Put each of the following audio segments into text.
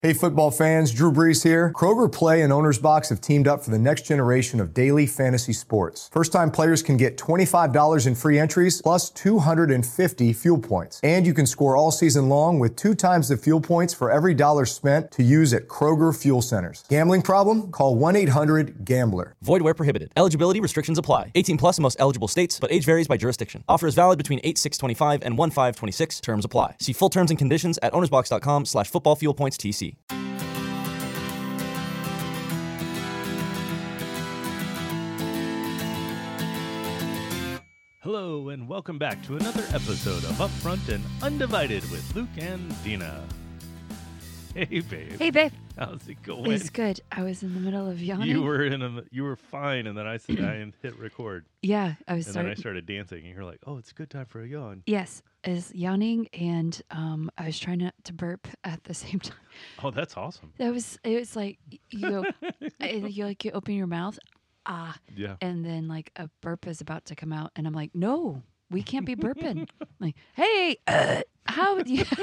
Hey football fans, Drew Brees here. Kroger Play and Owner's Box have teamed up for the next generation of daily fantasy sports. First-time players can get $25 in free entries plus 250 fuel points. And you can score all season long with 2 times the fuel points for every dollar spent to use at Kroger Fuel Centers. Gambling problem? Call 1-800-GAMBLER. Void where prohibited. Eligibility restrictions apply. 18 plus in most eligible states, but age varies by jurisdiction. Offer is valid between 8/6/25 and 1/5/26. Terms apply. See full terms and conditions at ownersbox.com/footballfuelpointstc. Hello, and welcome back to another episode of Upfront and Undivided with Luke and Dina. Hey, babe. Hey, babe. How's it going? It's good. I was in the middle of yawning. You were fine, and then I said I hit record. Yeah, I was. And then I started dancing, and you're like, "Oh, it's a good time for a yawn." Yes, I was yawning, and I was trying not to burp at the same time. Oh, that's awesome. It was like you go, you open your mouth, Yeah. and then like a burp is about to come out, and I'm like, no, we can't be burping. Like, hey, how would you?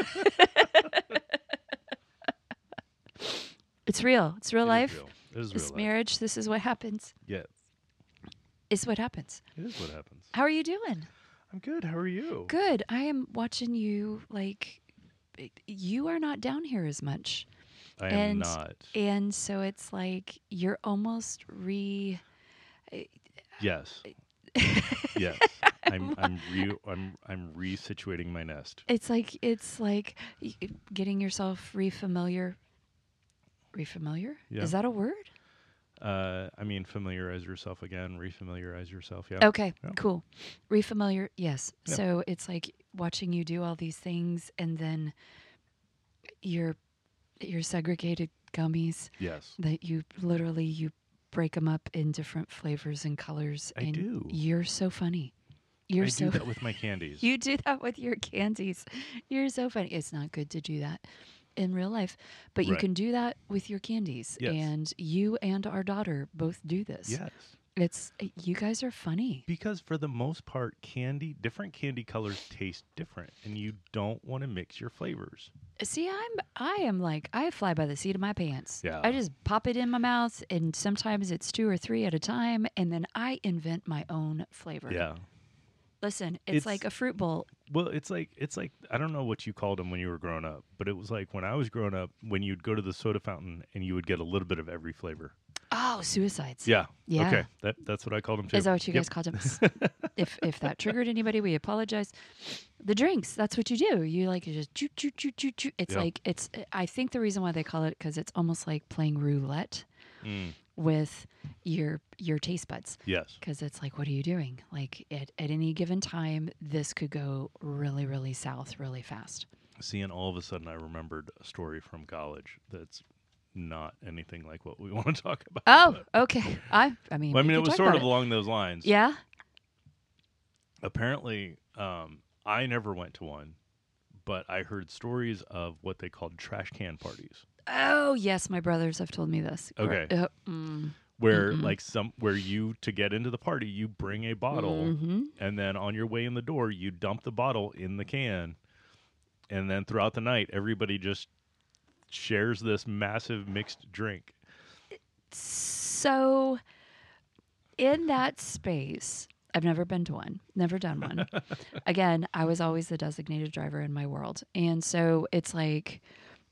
It's real. It's real life. It is This real marriage. This is what happens. Yes. It's what happens. It is what happens. How are you doing? I'm good. How are you? Good. I am watching you. Like, you are not down here as much. I am not. And so it's like you're almost Yes. Yes. I'm resituating my nest. It's like getting yourself refamiliar. Refamiliar? Yeah. Is that a word? I mean, familiarize yourself again. Refamiliarize yourself. Yeah. Okay. Yeah. Cool. Refamiliar. Yes. Yeah. So it's like watching you do all these things, and then your segregated gummies. Yes. That you break them up in different flavors and colors. I and do. You're so funny. I do that with my candies. You do that with your candies. You're so funny. It's not good to do that in real life, but you Right. can do that with your candies. Yes. And you and our daughter both do this. Yes. You guys are funny. Because for the most part, different candy colors taste different, and you don't want to mix your flavors. See, I fly by the seat of my pants. Yeah. I just pop it in my mouth, and sometimes it's 2 or 3 at a time, and then I invent my own flavor. Yeah. Listen, it's like a fruit bowl. Well, it's like I don't know what you called them when you were growing up, but it was like when I was growing up, when you'd go to the soda fountain and you would get a little bit of every flavor. Oh, suicides. Yeah. Yeah. Okay. That's what I called them too. Is that what you guys called them? If that triggered anybody, we apologize. The drinks, that's what you do. You just choo choo choo choo choo. It's like I think the reason why they call it because it's almost like playing roulette with your taste buds. Yes. Because it's like, what are you doing? Like at any given time, this could go really, really south really fast. See, and all of a sudden I remembered a story from college that's not anything like what we want to talk about. Oh, okay. I mean, it was sort of along those lines. Yeah. Apparently, I never went to one, but I heard stories of what they called trash can parties. Oh, yes. My brothers have told me this. Okay. Where where you, to get into the party, you bring a bottle, and then on your way in the door, you dump the bottle in the can, and then throughout the night, everybody just shares this massive mixed drink. So, in that space, I've never been to one, never done one. Again, I was always the designated driver in my world, and so it's like,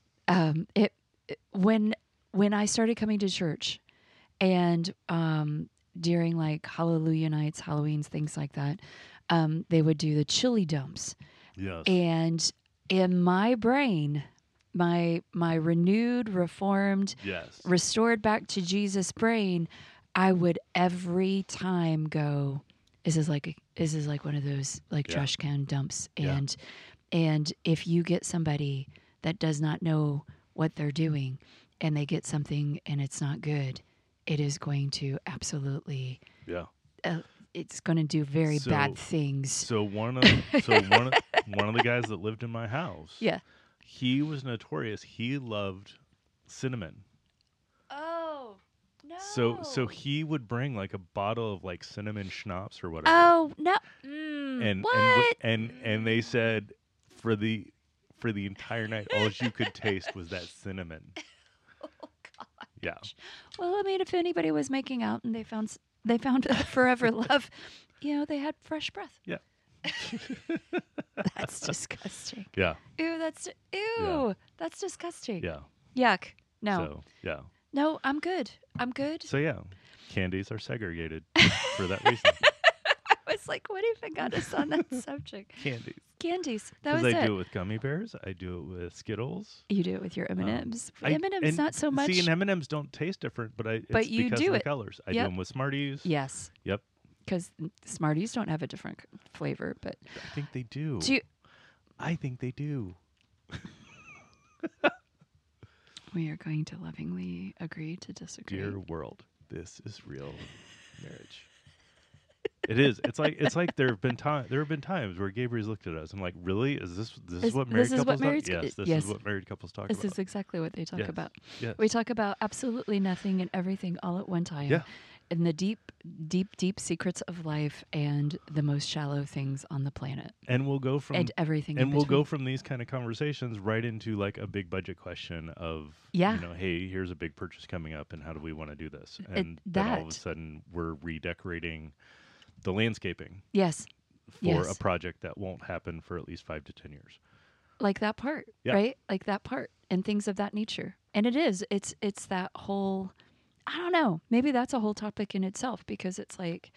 when I started coming to church, and during like Hallelujah nights, Halloweens, things like that, they would do the chili dumps. Yes. And in my brain, my renewed, reformed, restored back to Jesus brain, I would every time go, this is like one of those trash can dumps. And if you get somebody that does not know what they're doing and they get something and it's not good, it is going to absolutely it's going to do very bad things. So one of the guys that lived in my house, he was notorious. He loved cinnamon. Oh no! So he would bring like a bottle of like cinnamon schnapps or whatever. Oh no! And what? and they said for the for the entire night, all you could taste was that cinnamon. Oh God. Yeah. Well, I mean, if anybody was making out and they found forever love, they had fresh breath. Yeah. That's disgusting. Yeah. Ew, that's disgusting. Yeah. Yuck. No. So, yeah. No, I'm good. So, yeah, candies are segregated for that reason. I was like, what even got us on that subject? Candies. That was it. Because I do it with gummy bears. I do it with Skittles. You do it with your M&Ms. M&Ms not so much. See, and M&Ms don't taste different, but it's you because do of the it. colors. I Yep. do them with Smarties. Yes. Yep. Because Smarties don't have a different flavor, but I think they do. I think they do. We are going to lovingly agree to disagree. Dear world, this is real marriage. It is. It's like there have been times where Gabriel's looked at us and like, really? Is this what married couples talk about? Yes, this is what married couples talk about. This is exactly what they talk about. Yes. We talk about absolutely nothing and everything all at one time. Yeah. In the deep, deep, deep secrets of life and the most shallow things on the planet. And we'll go from everything. And we'll go from these kind of conversations right into like a big budget question of hey, here's a big purchase coming up and how do we want to do this? And then all of a sudden we're redecorating the landscaping. Yes. For a project that won't happen for at least 5 to 10 years. Like that part, right? Like that part and things of that nature. And it's that whole, I don't know, maybe that's a whole topic in itself because it's like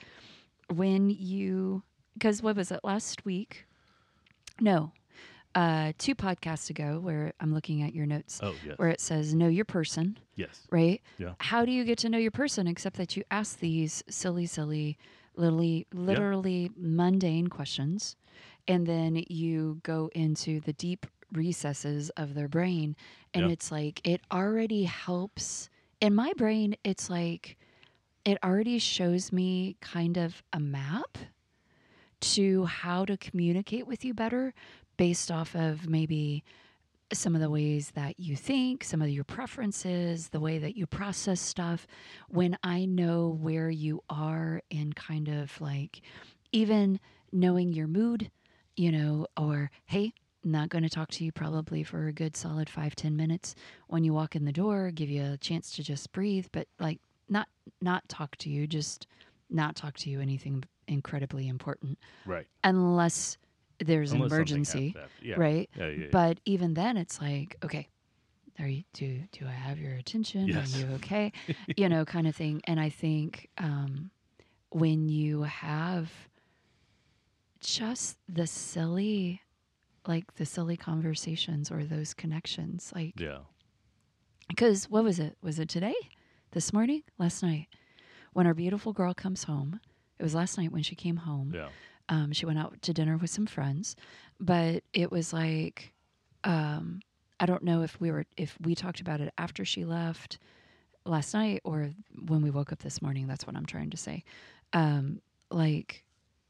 because what was it, last week? No, 2 podcasts ago where I'm looking at your notes where it says, know your person. Yes. Right? Yeah. How do you get to know your person except that you ask these silly, literally mundane questions, and then you go into the deep recesses of their brain, and it's like it already helps. In my brain, it's like it already shows me kind of a map to how to communicate with you better based off of maybe some of the ways that you think, some of your preferences, the way that you process stuff. When I know where you are and kind of like even knowing your mood, or hey, I'm not going to talk to you probably for a good solid 5-10 minutes when you walk in the door, give you a chance to just breathe, but like not talk to you, just not talk to you anything incredibly important. Right. Unless there's an emergency, right? Yeah. But even then, it's like, okay, do I have your attention? Yes. Are you okay? Kind of thing. And I think when you have just the silly conversations or those connections, like, because what was it? Was it today? This morning? Last night? When our beautiful girl comes home. It was last night when she came home. Yeah. She went out to dinner with some friends, but it was like, I don't know if we talked about it after she left last night or when we woke up this morning. That's what I'm trying to say. Like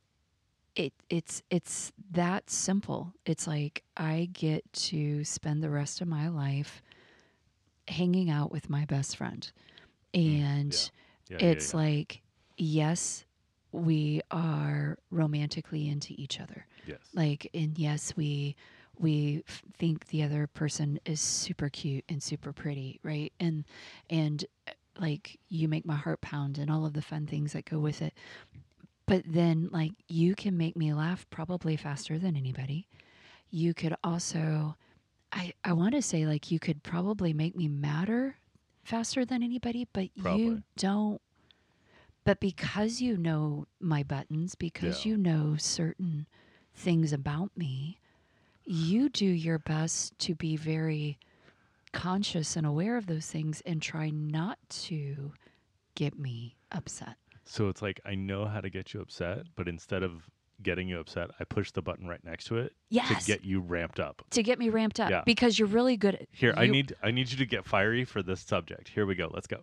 it's that simple. It's like I get to spend the rest of my life hanging out with my best friend, and it's like, yes, we are romantically into each other. Yes. Like, and yes, we think the other person is super cute and super pretty, right? And like, you make my heart pound and all of the fun things that go with it. But then, like, you can make me laugh probably faster than anybody. You could also, I want to say, like, you could probably make me madder faster than anybody, but you don't. But because you know my buttons, because you know certain things about me, you do your best to be very conscious and aware of those things and try not to get me upset. So it's like, I know how to get you upset, but instead of getting you upset, I push the button right next to it to get you ramped up. To get me ramped up, because you're really good at Here, I need you to get fiery for this subject. Here we go. Let's go.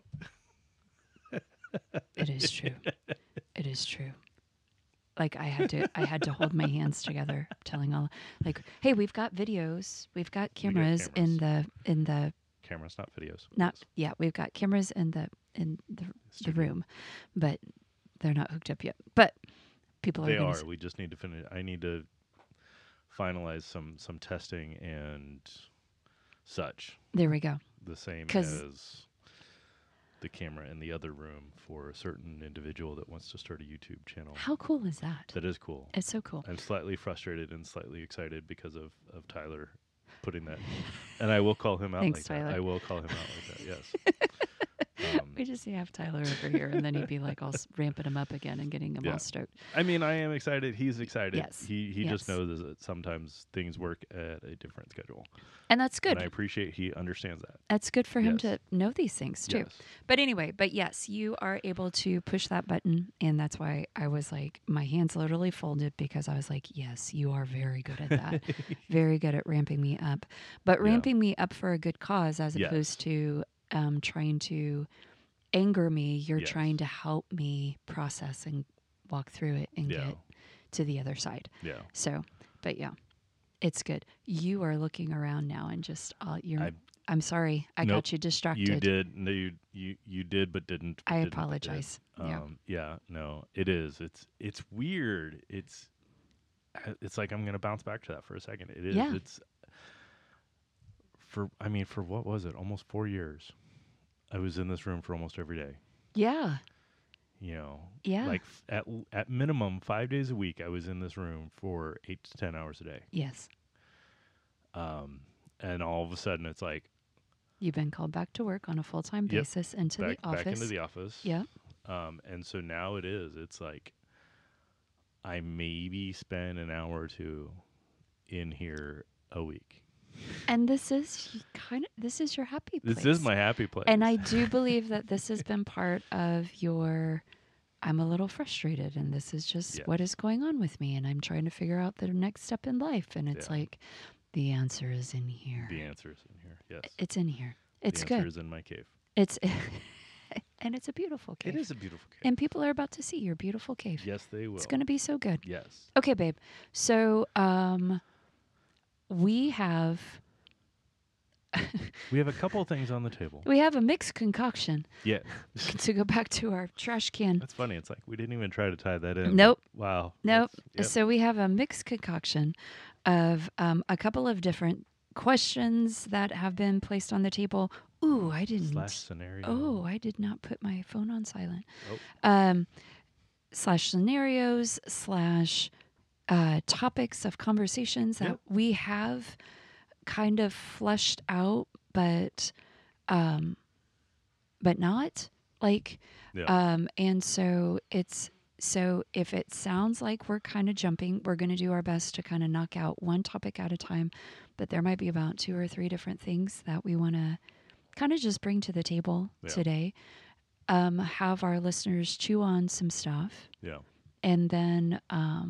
It is true. It is true. Like, I had to hold my hands together, telling all, like, hey, we've got videos, we've got cameras, in the cameras, not videos. We've got cameras in the room, but they're not hooked up yet. But people are. They are. We just need to finish. I need to finalize some testing and such. There we go. The same as the camera in the other room for a certain individual that wants to start a YouTube channel. How cool is that? That is cool. It's so cool. I'm slightly frustrated and slightly excited because of Tyler putting that. And I will call him out Thanks, like Tyler. that. I will call him out like that, yes. We just have Tyler over here, and then he'd be like all ramping him up again and getting him all stoked. I mean, I am excited. He's excited. Yes. He just knows that sometimes things work at a different schedule. And that's good. And I appreciate he understands that. That's good for him to know these things, too. Yes. But anyway, yes, you are able to push that button, and that's why I was like, my hands literally folded because I was like, yes, you are very good at that. Very good at ramping me up. But ramping me up for a good cause as opposed to trying to anger me. You're trying to help me process and walk through it and get to the other side. Yeah. So, but it's good. You are looking around now and just I'm sorry, I got you distracted. You did. No, you did, but didn't. I apologize. No, it is. It's weird. It's like I'm gonna bounce back to that for a second. It is. Yeah. It's for what was it? Almost 4 years. I was in this room for almost every day. Yeah. You know. Yeah. Like at minimum 5 days a week, I was in this room for 8 to 10 hours a day. Yes. And all of a sudden, it's like you've been called back to work on a full-time basis into the office. Back into the office. Yeah. And so now it's like I maybe spend an hour or two in here a week. And this is your happy place. This is my happy place. And I do believe that this has been part of I'm a little frustrated and this is just what is going on with me and I'm trying to figure out the next step in life. And it's like, the answer is in here. The answer is in here, yes. It's in here. It's good. The answer is in my cave. And it's a beautiful cave. It is a beautiful cave. And people are about to see your beautiful cave. Yes, they will. It's going to be so good. Yes. Okay, babe. So, we have a couple of things on the table. We have a mixed concoction. Yeah. To go back to our trash can. That's funny. It's like we didn't even try to tie that in. Nope. Wow. Nope. So we have a mixed concoction of a couple of different questions that have been placed on the table. Ooh, I didn't. /scenario. Oh, I did not put my phone on silent. Oh. /scenarios / topics of conversations that we have kind of fleshed out, but not like, and so if it sounds like we're kind of jumping, we're going to do our best to kind of knock out one topic at a time, but there might be about 2 or 3 different things that we want to kind of just bring to the table today. Have our listeners chew on some stuff. Yeah. And then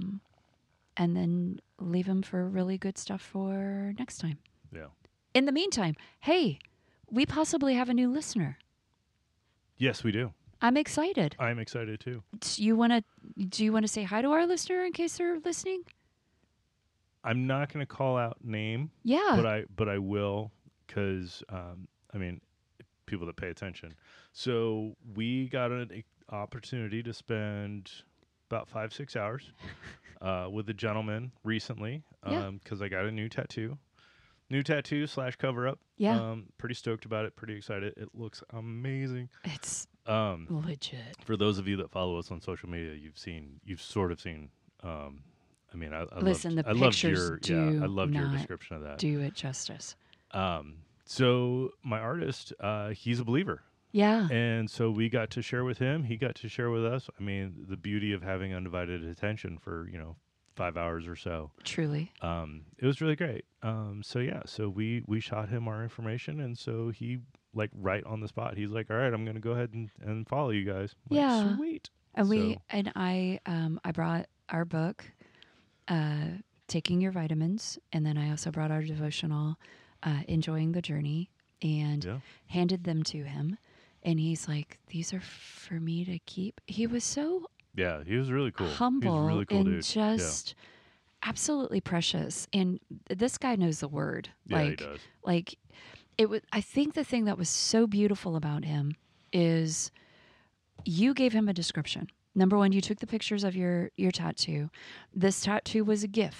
leave them for really good stuff for next time. Yeah. In the meantime, hey, we possibly have a new listener. Yes, we do. I'm excited. I'm excited too. Do you want to say hi to our listener in case they're listening? I'm not going to call out name. Yeah. But I will because people that pay attention. So we got an opportunity to spend about 5-6 hours with a gentleman recently because I got a new tattoo. New tattoo / cover up. Yeah. Pretty stoked about it. Pretty excited. It looks amazing. It's legit. For those of you that follow us on social media, you've sort of seen. I loved your description of that. Do it justice. So my artist, he's a believer. Yeah. And so we got to share with him. He got to share with us. I mean, the beauty of having undivided attention for 5 hours or so. Truly. It was really great. So we shot him our information, and so he right on the spot, he's like, all right, I'm going to go ahead and follow you guys. I'm like, sweet. And I brought our book, Taking Your Vitamins, and then I also brought our devotional, Enjoying the Journey, and handed them to him. And he's like, these are for me to keep. He was so he was really cool. Humble really cool and dude. Just absolutely precious. And this guy knows the word. Yeah, he does. I think the thing that was so beautiful about him is you gave him a description. Number one, you took the pictures of your tattoo. This tattoo was a gift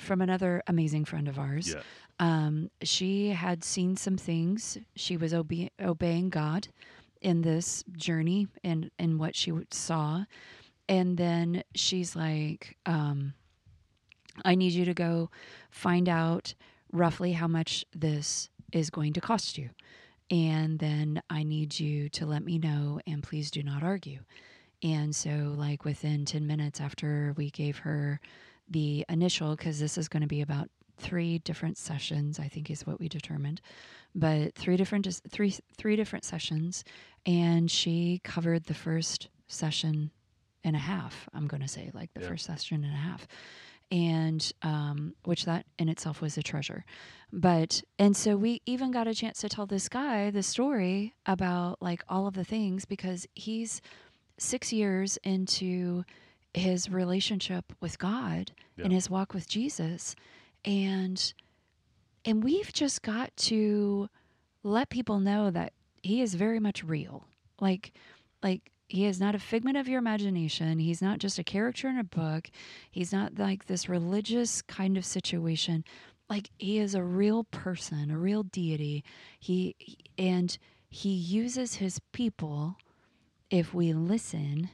from another amazing friend of ours. She had seen some things. She was obeying God in this journey and in what she saw. And then she's like, I need you to go find out roughly how much this is going to cost you. And then I need you to let me know, and please do not argue. And so, like, within 10 minutes after we gave her the initial, because this is going to be about 3 different sessions, I think is what we determined, but three different sessions, and she covered the first session and a half. I'm going to say like the first session and a half. And which that in itself was a treasure. And so we even got a chance to tell this guy the story about like all of the things, because he's 6 years into his relationship with God and his walk with Jesus. And we've just got to let people know that he is very much real. Like he is not a figment of your imagination. He's not just a character in a book. He's not like this religious kind of situation. Like, he is a real person, a real deity. He uses his people, if we listen,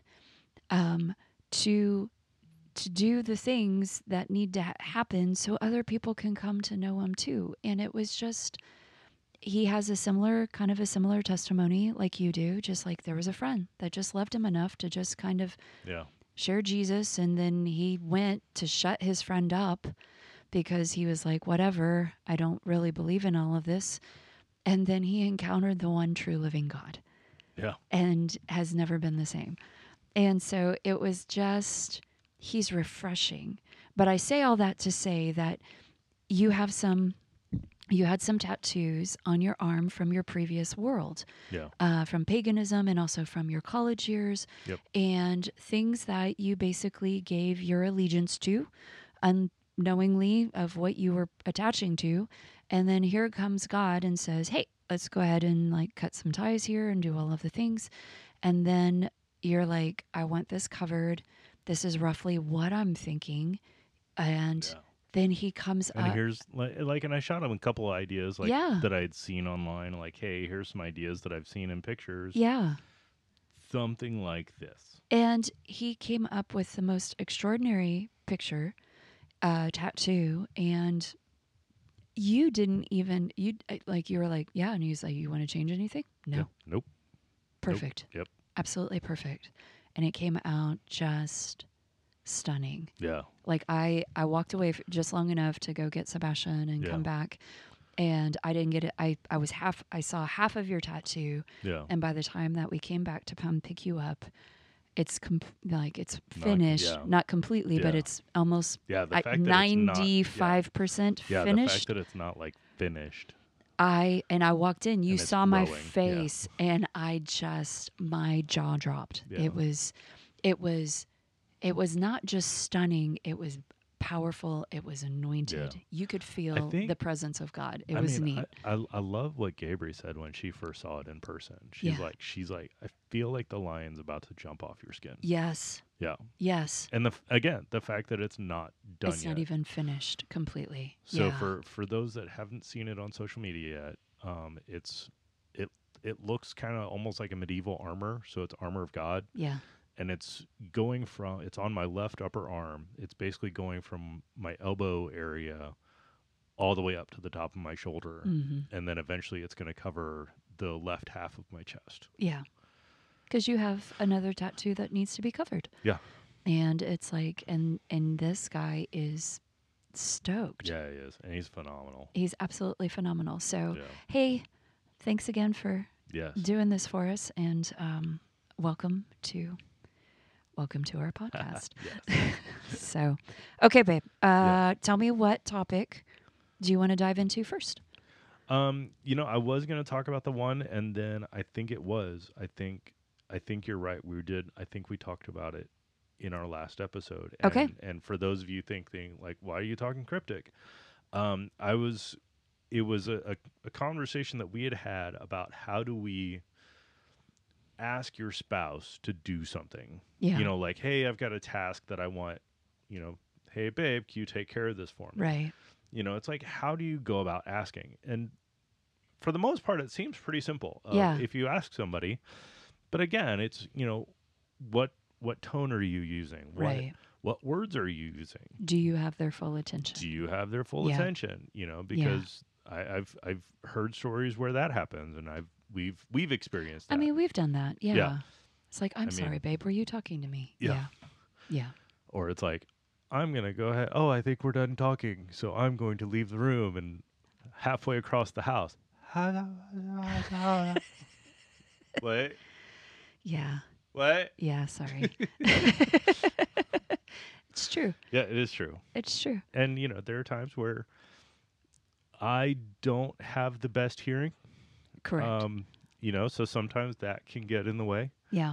to do the things that need to happen so other people can come to know him too. And it was just, he has a similar testimony like you do. Just like there was a friend that just loved him enough to just kind of share Jesus. And then he went to shut his friend up because he was like, whatever, I don't really believe in all of this. And then he encountered the one true living God. Yeah. And has never been the same. And so it was just, he's refreshing. But I say all that to say that you had some tattoos on your arm from your previous world, from paganism and also from your college years, and things that you basically gave your allegiance to unknowingly of what you were attaching to. And then here comes God and says, hey, let's go ahead and like cut some ties here and do all of the things. And then you're like, I want this covered. This is roughly what I'm thinking. And then he comes and up. Here's like, and I shot him a couple of ideas that I'd seen online. Like, hey, here's some ideas that I've seen in pictures. Yeah. Something like this. And he came up with the most extraordinary picture, tattoo. And you didn't even, you were like, yeah. And he's like, you want to change anything? No. Yeah. Nope. Perfect. Nope. Yep. Absolutely perfect. And it came out just stunning. Yeah. Like I walked away just long enough to go get Sebastian and come back, and I didn't get it. I saw half of your tattoo. Yeah. And by the time that we came back to come pick you up, it's it's finished, not completely, but it's almost at 95% finished. Yeah, the fact that it's not like finished. I walked in, you saw my face, and my jaw dropped. Yeah. It was not just stunning, it was powerful, it was anointed. Yeah. You could feel the presence of God. It was neat. I love what Gabrielle said when she first saw it in person. She's like, I feel like the lion's about to jump off your skin. Yes. Yeah. Yes. And the fact that it's not done yet. It's not even finished completely. So for those that haven't seen it on social media yet, it looks kind of almost like a medieval armor. So it's armor of God. Yeah. And it's on my left upper arm. It's basically going from my elbow area all the way up to the top of my shoulder. Mm-hmm. And then eventually it's going to cover the left half of my chest. Yeah. Because you have another tattoo that needs to be covered. Yeah. And it's like, and this guy is stoked. Yeah, he is. And he's phenomenal. He's absolutely phenomenal. So, hey, thanks again for doing this for us. And welcome to our podcast. So, okay, babe. Tell me, what topic do you want to dive into first? I was going to talk about the one, and then I think you're right. I think we talked about it in our last episode. And, okay. And for those of you thinking, like, why are you talking cryptic? It was a conversation that we had about how do we ask your spouse to do something. Yeah. Like, hey, I've got a task that I want, hey, babe, can you take care of this for me? Right. You know, it's like, how do you go about asking? And for the most part, it seems pretty simple. Yeah. If you ask somebody, but again, it's, you know, what tone are you using? Right. What words are you using? Do you have their full attention? Do you have their full attention? You know, because I've heard stories where that happens, and we've experienced that. I mean, we've done that. Yeah. It's like, I'm sorry, babe. Were you talking to me? Yeah. Or it's like, I'm going to go ahead. Oh, I think we're done talking. So I'm going to leave the room, and halfway across the house. What? Yeah. What? Yeah, sorry. It's true. Yeah, it is true. It's true. And, you know, there are times where I don't have the best hearing. Correct. You know, so sometimes that can get in the way. Yeah.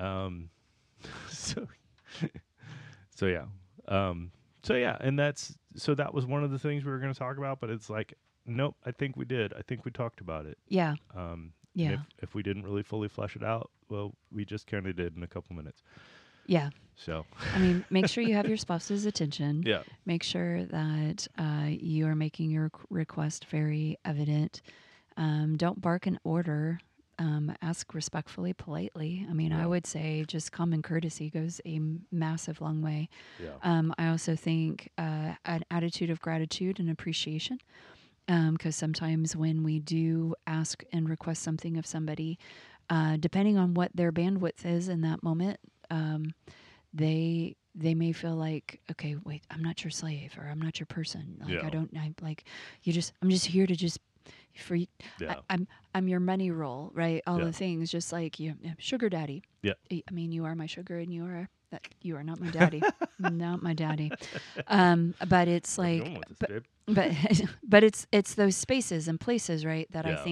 So yeah. And that was one of the things we were going to talk about, but it's like, nope, I think we did. I think we talked about it. Yeah. Yeah. If we didn't really fully flesh it out, well, we just kind of did in a couple minutes. Yeah. So, I mean, make sure you have your spouse's attention. Yeah. Make sure that you are making your request very evident. Don't bark an order. Ask respectfully, politely. I mean, I would say just common courtesy goes a massive long way. Yeah. I also think an attitude of gratitude and appreciation. Because sometimes when we do ask and request something of somebody, depending on what their bandwidth is in that moment, they may feel like, okay, wait, I'm not your slave, or I'm not your person. Like I'm just here to just for you. Yeah. I'm your money roll, right? All the things, just like you, sugar daddy. Yeah. I mean, you are my sugar, and you are not my daddy, not my daddy. But it's like, but it's those spaces and places, right? That I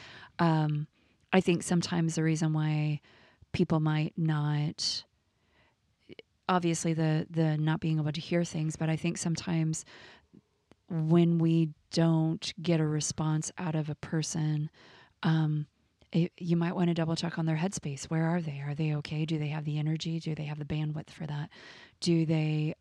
think sometimes the reason why people might not, obviously the not being able to hear things, but I think sometimes when we don't get a response out of a person, you might want to double check on their headspace. Where are they? Are they okay? Do they have the energy? Do they have the bandwidth for that? Do they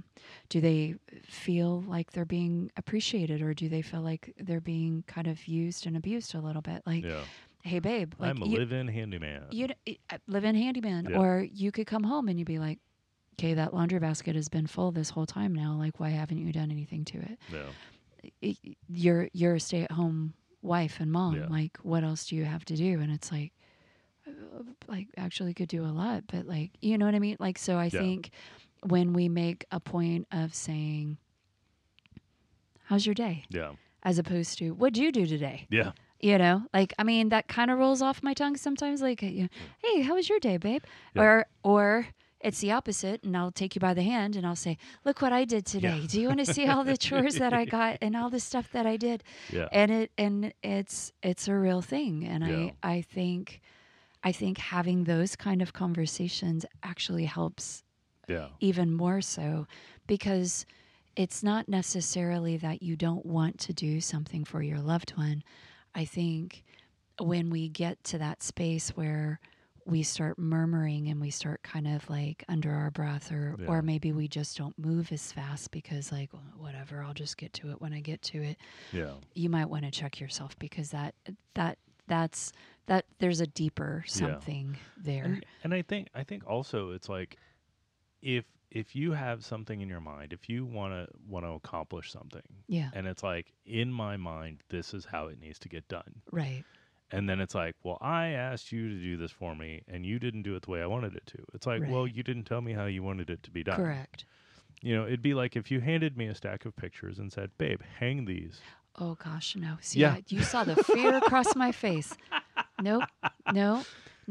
feel like they're being appreciated, or do they feel like they're being kind of used and abused a little bit? Like, hey, babe, like, I'm a live-in handyman. Live-in handyman, Yeah. or you could come home and you'd be like, okay, that laundry basket has been full this whole time now. Like, why haven't you done anything to it? No. You're a stay-at-home wife and mom. Yeah. Like, what else do you have to do? And it's like actually could do a lot, but like, you know what I mean? Like, so I think when we make a point of saying, how's your day? Yeah. As opposed to, what'd you do today? Yeah. You know, like, I mean, that kind of rolls off my tongue sometimes. Like, hey, how was your day, babe? Yeah. Or it's the opposite, and I'll take you by the hand and I'll say, look what I did today. Yeah. Do you want to see all the chores that I got and all the stuff that I did? Yeah. And it's a real thing. And Yeah. I think having those kind of conversations actually helps even more so, because it's not necessarily that you don't want to do something for your loved one. I think when we get to that space where we start murmuring and we start kind of like under our breath, or maybe we just don't move as fast because, like, well, whatever, I'll just get to it when I get to it. Yeah. You might want to check yourself, because that's there's a deeper something there. And I think also it's like, if you have something in your mind, if you want to accomplish something, and it's like, in my mind, this is how it needs to get done. Right. And then it's like, well, I asked you to do this for me, and you didn't do it the way I wanted it to. It's like, well, you didn't tell me how you wanted it to be done. Correct. You know, it'd be like if you handed me a stack of pictures and said, babe, hang these. Oh, gosh, no. See, you saw the fear across my face. Nope. No.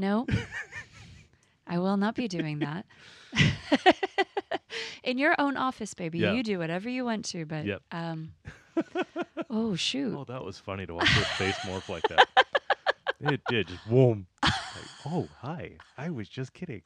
I will not be doing that. In your own office, baby, you do whatever you want to, but oh, shoot. Oh, that was funny to watch your face morph like that. It did, just whoom. Like, oh, hi. I was just kidding.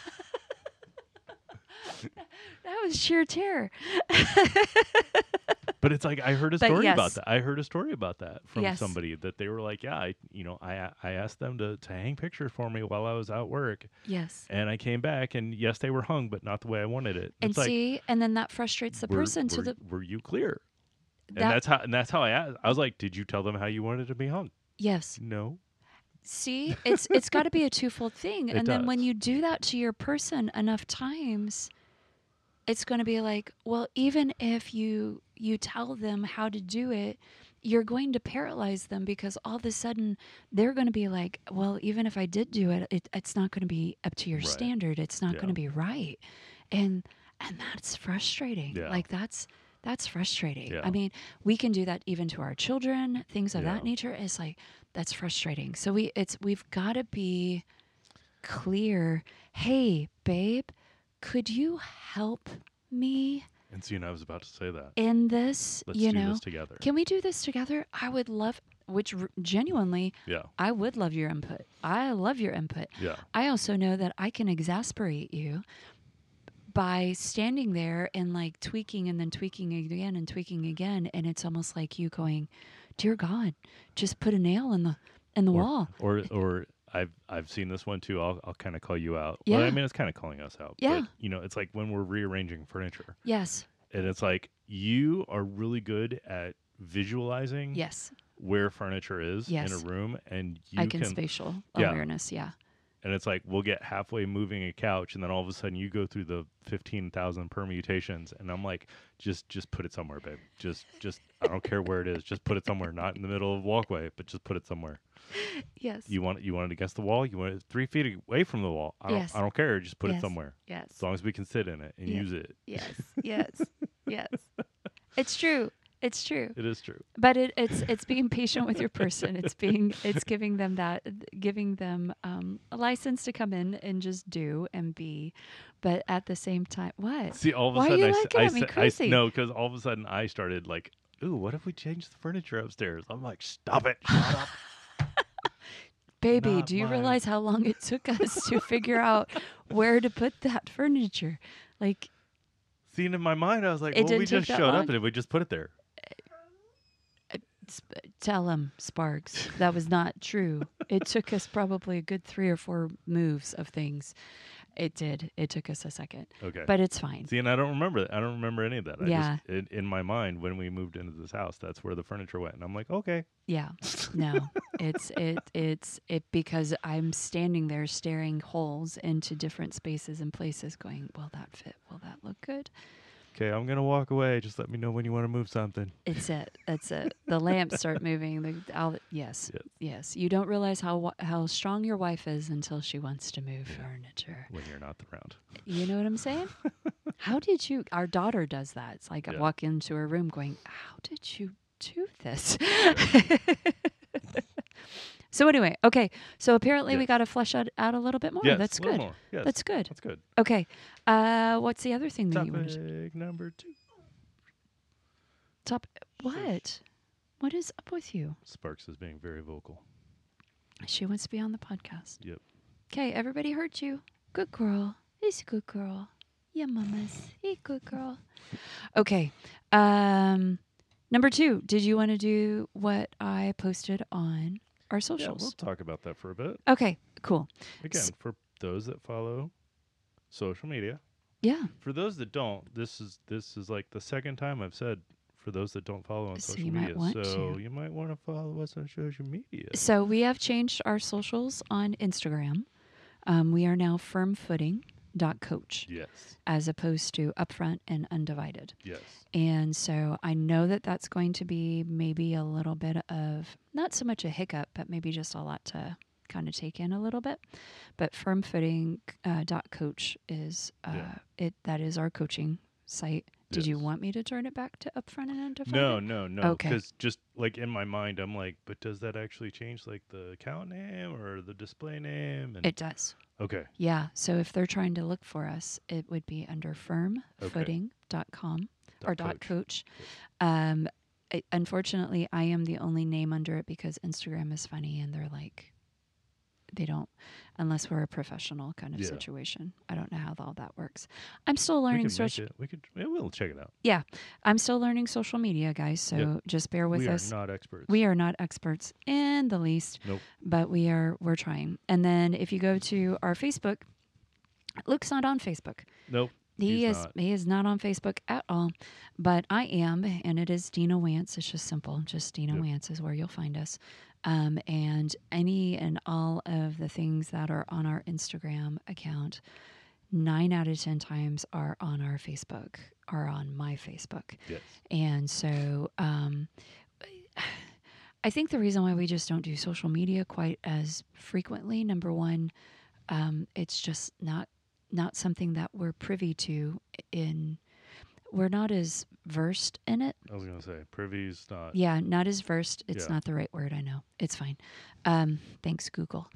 That was sheer terror. But it's like I heard a story about that. I heard a story about that from somebody that they were like, yeah, I asked them to hang pictures for me while I was out work. Yes. And I came back, and yes, they were hung, but not the way I wanted it. And see, and then that frustrates the person. Were you clear? And that's how I asked. I was like, did you tell them how you wanted to be hung? Yes. No. See, it's got to be a twofold thing. And then when you do that to your person enough times, it's going to be like, well, even if you tell them how to do it, you're going to paralyze them, because all of a sudden they're going to be like, well, even if I did do it, it's not going to be up to your standard. It's not going to be right. And that's frustrating. Yeah. Like that's frustrating. Yeah. I mean, we can do that even to our children, things of that nature. It's like, that's frustrating. So we've got to be clear. Hey, babe, could you help me? And so, I was about to say that. In this, Let's do this together. Can we do this together? I would love, genuinely, I would love your input. I love your input. Yeah. I also know that I can exasperate you by standing there and like tweaking and then tweaking again and tweaking again. And it's almost like you going, dear God, just put a nail in the wall. Or I've seen this one too. I'll kind of call you out. Yeah. Well, I mean, it's kind of calling us out. Yeah. But, it's like when we're rearranging furniture. Yes. And it's like, you are really good at visualizing where furniture is in a room. And I can spatial awareness. Yeah. And it's like, we'll get halfway moving a couch, and then all of a sudden you go through the 15,000 permutations, and I'm like, just put it somewhere, babe. Just I don't care where it is. Just put it somewhere, not in the middle of the walkway, but just put it somewhere. Yes. You want it against the wall? You want it 3 feet away from the wall? I don't care. Just put it somewhere. Yes. As long as we can sit in it and use it. Yes. Yes. Yes. It's true. It's true. It is true. But it's being patient with your person. It's giving them a license to come in and just do and be, but at the same time, what? See, all of a Why sudden are you looking at me crazy? No, because all of a sudden I started like, ooh, what if we change the furniture upstairs? I'm like, stop it, shut up. Baby, do you realize how long it took us to figure out where to put that furniture? Like, seeing in my mind, I was like, well, we just showed up and we just put it there. Tell him, Sparks, that was not true. It took us probably a good 3 or 4 moves of things. It did. It took us a second. Okay. But it's fine. See, and I don't remember that. I don't remember any of that. Yeah. In my mind, when we moved into this house, that's where the furniture went. And I'm like, okay. Yeah. No. It's because I'm standing there staring holes into different spaces and places going, will that fit? Will that look good? Okay, I'm going to walk away. Just let me know when you want to move something. It's it. That's it. The lamps start moving. Yes. You don't realize how strong your wife is until she wants to move furniture. When you're not around. You know what I'm saying? How did you... Our daughter does that. It's like I walk into her room going, how did you do this? So anyway, okay. So apparently we got to flesh out a little bit more. Yes, that's good. More. Yes, that's good. That's good. Okay. What's the other thing that you wanted to... Topic number 2. What? What is up with you? Sparks is being very vocal. She wants to be on the podcast. Yep. Okay, everybody heard you. Good girl. He's a good girl. Yeah, mamas. He's a good girl. Okay. Number 2. Did you want to do what I posted on our socials? Yeah, we'll talk about that for a bit. Okay, cool. Again, for those that follow social media. Yeah. For those that don't, this is like the second time I've said for those that don't follow on social media. You might want to follow us on social media. So we have changed our socials on Instagram. We are now firmfooting.coach. Yes. As opposed to upfront and undivided. Yes. And so I know that that's going to be maybe a little bit of, not so much a hiccup, but maybe just a lot to kind of take in a little bit. But firmfooting.coach is, that is our coaching site. Did you want me to turn it back to upfront and undivided? No. Okay. Because just like in my mind, I'm like, but does that actually change like the account name or the display name? And it does. Okay. Yeah. So if they're trying to look for us, it would be under firmfooting.com or .coach. Unfortunately, I am the only name under it because Instagram is funny and they don't, unless we're a professional kind of situation. I don't know how all that works. I'm still learning social. We'll check it out. Yeah, I'm still learning social media, guys. So just bear with us. We are not experts. We are not experts in the least. Nope. But we're trying. And then if you go to our Facebook, Luke's not on Facebook. Nope. He is not on Facebook at all, but I am, and it is Dina Wance. It's just simple. Just Dina Wance is where you'll find us. And any and all of the things that are on our Instagram account, 9 out of 10 times are on our Facebook, are on my Facebook. Yes. And so I think the reason why we just don't do social media quite as frequently, number one, it's just not something that we're privy to. We're not as versed in it. I was going to say, privy's not. Yeah, not as versed. It's not the right word, I know. It's fine. Thanks, Google.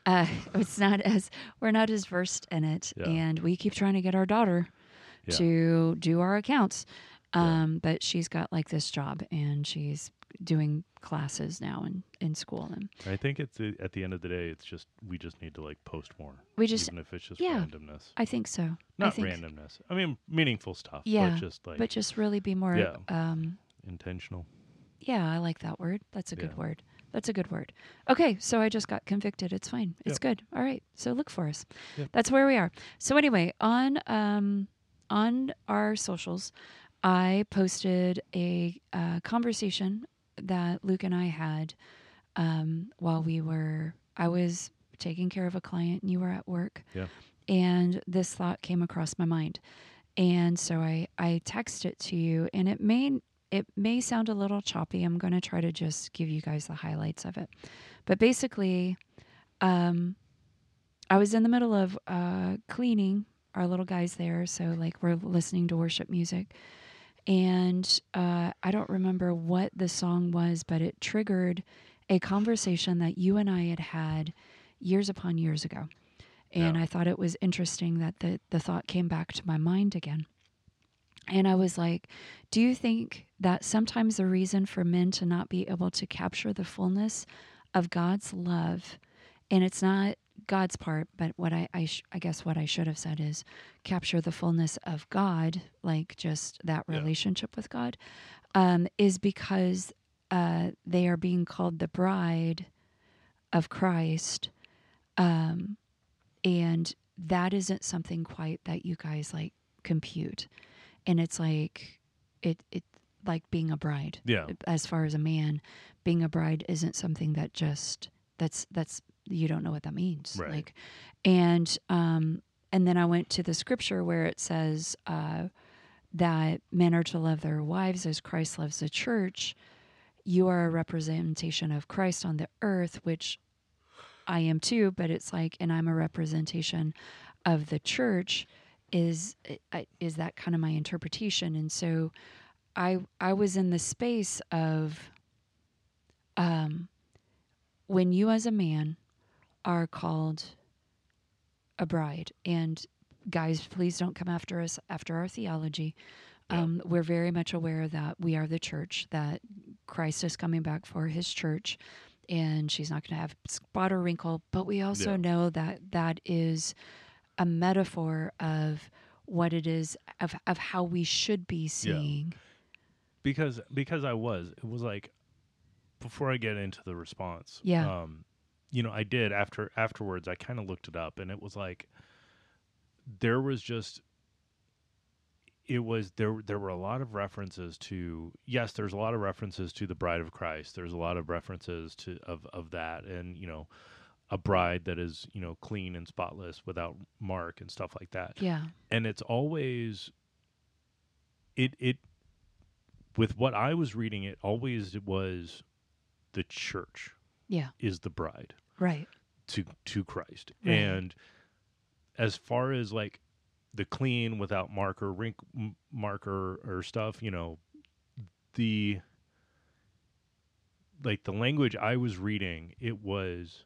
We're not as versed in it. Yeah. And we keep trying to get our daughter to do our accounts. But she's got like this job, and she's doing classes now in school. And I think it's at the end of the day, it's just we just need to like post more. Even if it's just randomness. I think so. Not randomness. I mean, meaningful stuff. Yeah, but just really be more intentional. Yeah, I like that word. That's a good word. That's a good word. Okay, so I just got convicted. It's fine. It's good. All right. So look for us. Yep. That's where we are. So anyway, on our socials, I posted a conversation that Luke and I had while I was taking care of a client and you were at work. Yeah. And this thought came across my mind. And so I texted it to you, and it may sound a little choppy. I'm going to try to just give you guys the highlights of it. But basically, I was in the middle of cleaning. Our little guy's there, so like we're listening to worship music. And I don't remember what the song was, but it triggered a conversation that you and I had years upon years ago. And I thought it was interesting that the thought came back to my mind again. And I was like, do you think that sometimes the reason for men to not be able to capture the fullness of God's love, and it's not God's part, but what I guess what I should have said is capture the fullness of God, like just that relationship with God, is because they are being called the bride of Christ, and that isn't something quite that you guys like compute, and it's like it like being a bride. Yeah. As far as a man, being a bride isn't something that just that's you don't know what that means. Right. Like, and then I went to the scripture where it says that men are to love their wives as Christ loves the church. You are a representation of Christ on the earth, which I am too, but it's like, and I'm a representation of the church is that kind of my interpretation. And so I was in the space of when you as a man are called a bride, and guys, please don't come after us after our theology. We're very much aware that we are the church, that Christ is coming back for his church, and she's not going to have spot or wrinkle. But we also know that is a metaphor of what it is, of how we should be seeing. Because it was like, before I get into the response, I did afterwards, I kind of looked it up, and it was like, there were a lot of references to, there's a lot of references to the bride of Christ. There's a lot of references to of that, and a bride that is clean and spotless without mark and stuff like that. Yeah. And it's always it with what I was reading, it always was the church is the bride, right, to Christ. Right. And as far as like the clean without marker or stuff, the language I was reading, it was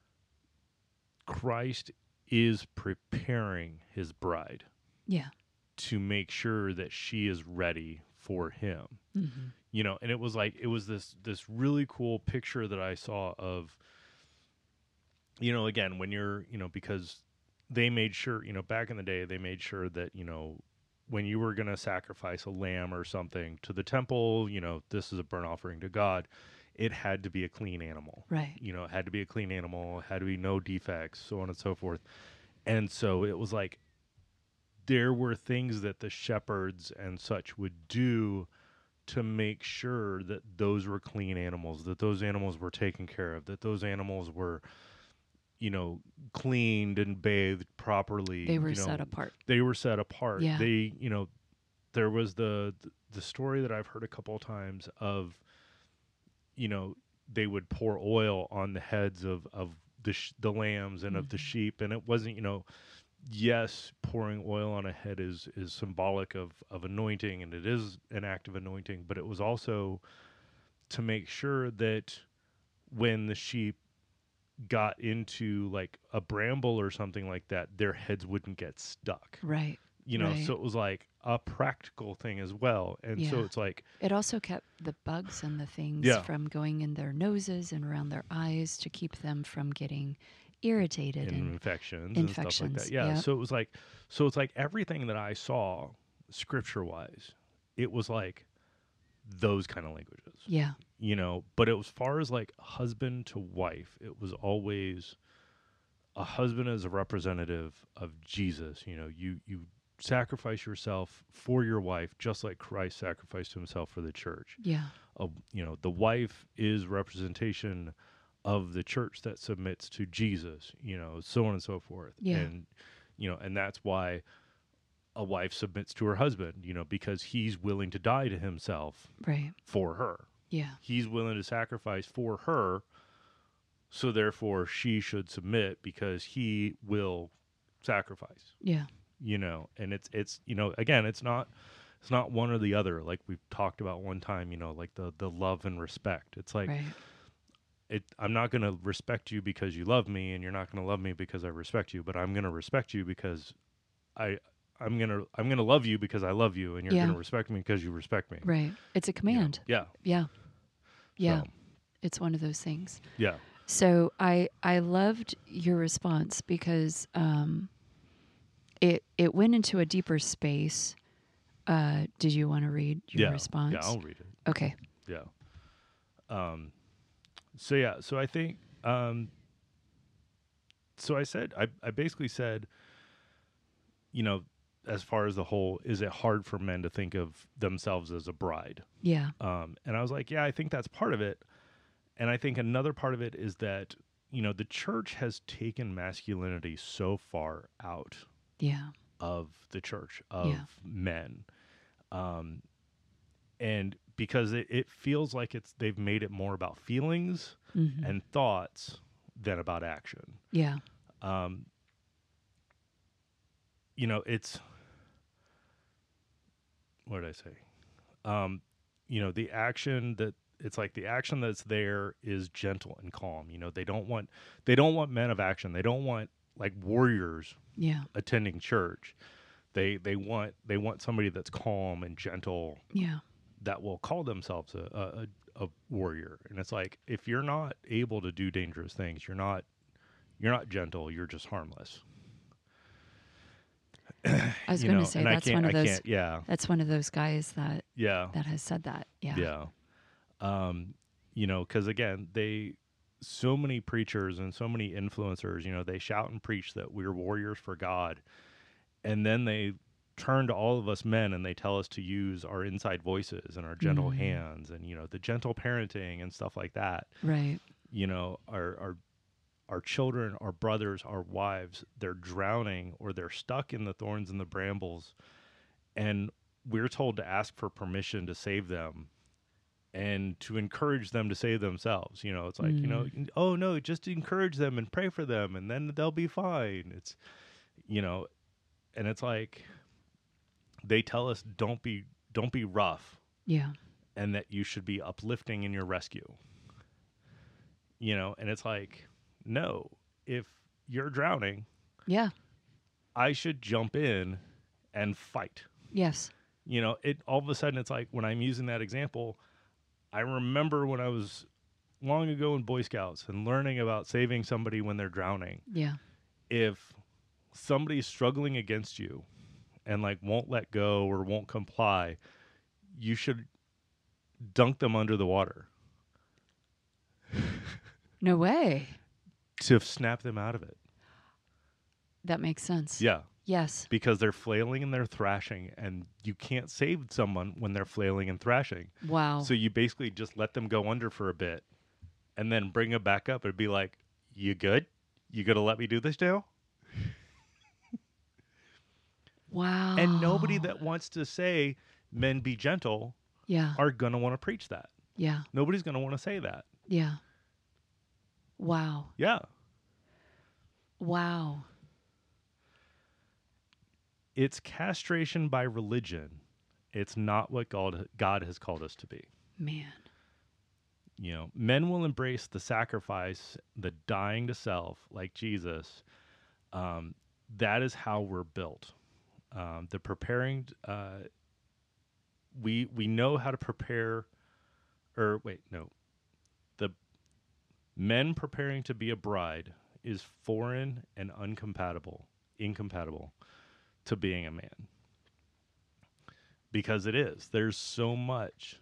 Christ is preparing his bride to make sure that she is ready for him. Mm-hmm. And it was like, it was this really cool picture that I saw of again, when you're, because they made sure, back in the day, they made sure that, when you were going to sacrifice a lamb or something to the temple, this is a burnt offering to God, it had to be a clean animal. Right. It had to be a clean animal, had to be no defects, so on and so forth. And so it was like there were things that the shepherds and such would do to make sure that those were clean animals, that those animals were taken care of, that those animals were, cleaned and bathed properly. They were set apart. They were set apart. Yeah. They, there was the story that I've heard a couple of times of, they would pour oil on the heads of the lambs and of the sheep. And it wasn't, yes, pouring oil on a head is symbolic of anointing, and it is an act of anointing, but it was also to make sure that when the sheep got into like a bramble or something like that, their heads wouldn't get stuck. Right. Right. So it was like a practical thing as well. And so it's like, it also kept the bugs and the things from going in their noses and around their eyes to keep them from getting irritated and infections and stuff like that. Yeah. So it was like, it's like everything that I saw scripture wise, it was like those kind of languages. Yeah. But it was far as like husband to wife, it was always a husband as a representative of Jesus. You sacrifice yourself for your wife just like Christ sacrificed himself for the church. Yeah. The wife is representation of the church that submits to Jesus, so on and so forth. Yeah. And, and that's why a wife submits to her husband, because he's willing to die to himself for her. Yeah. He's willing to sacrifice for her. So therefore she should submit because he will sacrifice. Yeah. And it's again, it's not one or the other. Like we've talked about one time, like the love and respect. It's like, I'm not going to respect you because you love me, and you're not going to love me because I respect you, but I'm going to respect you because I'm going to love you because I love you, and you're going to respect me because you respect me. Right. It's a command. Yeah. Yeah. Yeah. So. It's one of those things. Yeah. So I loved your response because it went into a deeper space. Did you want to read your response? Yeah, I'll read it. Okay. Yeah. So I think, so I basically said, as far as the whole, is it hard for men to think of themselves as a bride? Yeah. And I was like, yeah, I think that's part of it. And I think another part of it is that, the church has taken masculinity so far out of the church, of men. And because it feels like they've made it more about feelings and thoughts than about action. Yeah. It's, what did I say? The action that's there is gentle and calm. They don't want men of action. They don't want like warriors attending church. They want somebody that's calm and gentle. Yeah. That will call themselves a warrior. And it's like, if you're not able to do dangerous things, you're not gentle, you're just harmless. I was going to say that's one of those. That's one of those guys that has said that. Yeah. Because again, so many preachers and so many influencers, they shout and preach that we're warriors for God, and then they turn to all of us men and they tell us to use our inside voices and our gentle hands and the gentle parenting and stuff like that. Right. Our children, our brothers, our wives, they're drowning or they're stuck in the thorns and the brambles, and we're told to ask for permission to save them and to encourage them to save themselves. It's like, oh no, just encourage them and pray for them and then they'll be fine. It's, and it's like, they tell us don't be rough. Yeah. And that you should be uplifting in your rescue. And it's like, no, if you're drowning, I should jump in and fight. Yes. It all of a sudden it's like when I'm using that example, I remember when I was long ago in Boy Scouts and learning about saving somebody when they're drowning. Yeah. If somebody's struggling against you and like won't let go or won't comply, you should dunk them under the water. No way. To snap them out of it. That makes sense. Yeah. Yes. Because they're flailing and they're thrashing, and you can't save someone when they're flailing and thrashing. Wow. So you basically just let them go under for a bit and then bring them back up and be like, you good? You going to let me do this now? Wow. And nobody that wants to say, men be gentle, are going to want to preach that. Yeah. Nobody's going to want to say that. Yeah. Wow. Yeah. Wow. It's castration by religion. It's not what God has called us to be. Man. You know, men will embrace the sacrifice, the dying to self, like Jesus. That is how we're built. The preparing, we know how to prepare, the men preparing to be a bride is foreign and incompatible to being a man. Because it is. There's so much.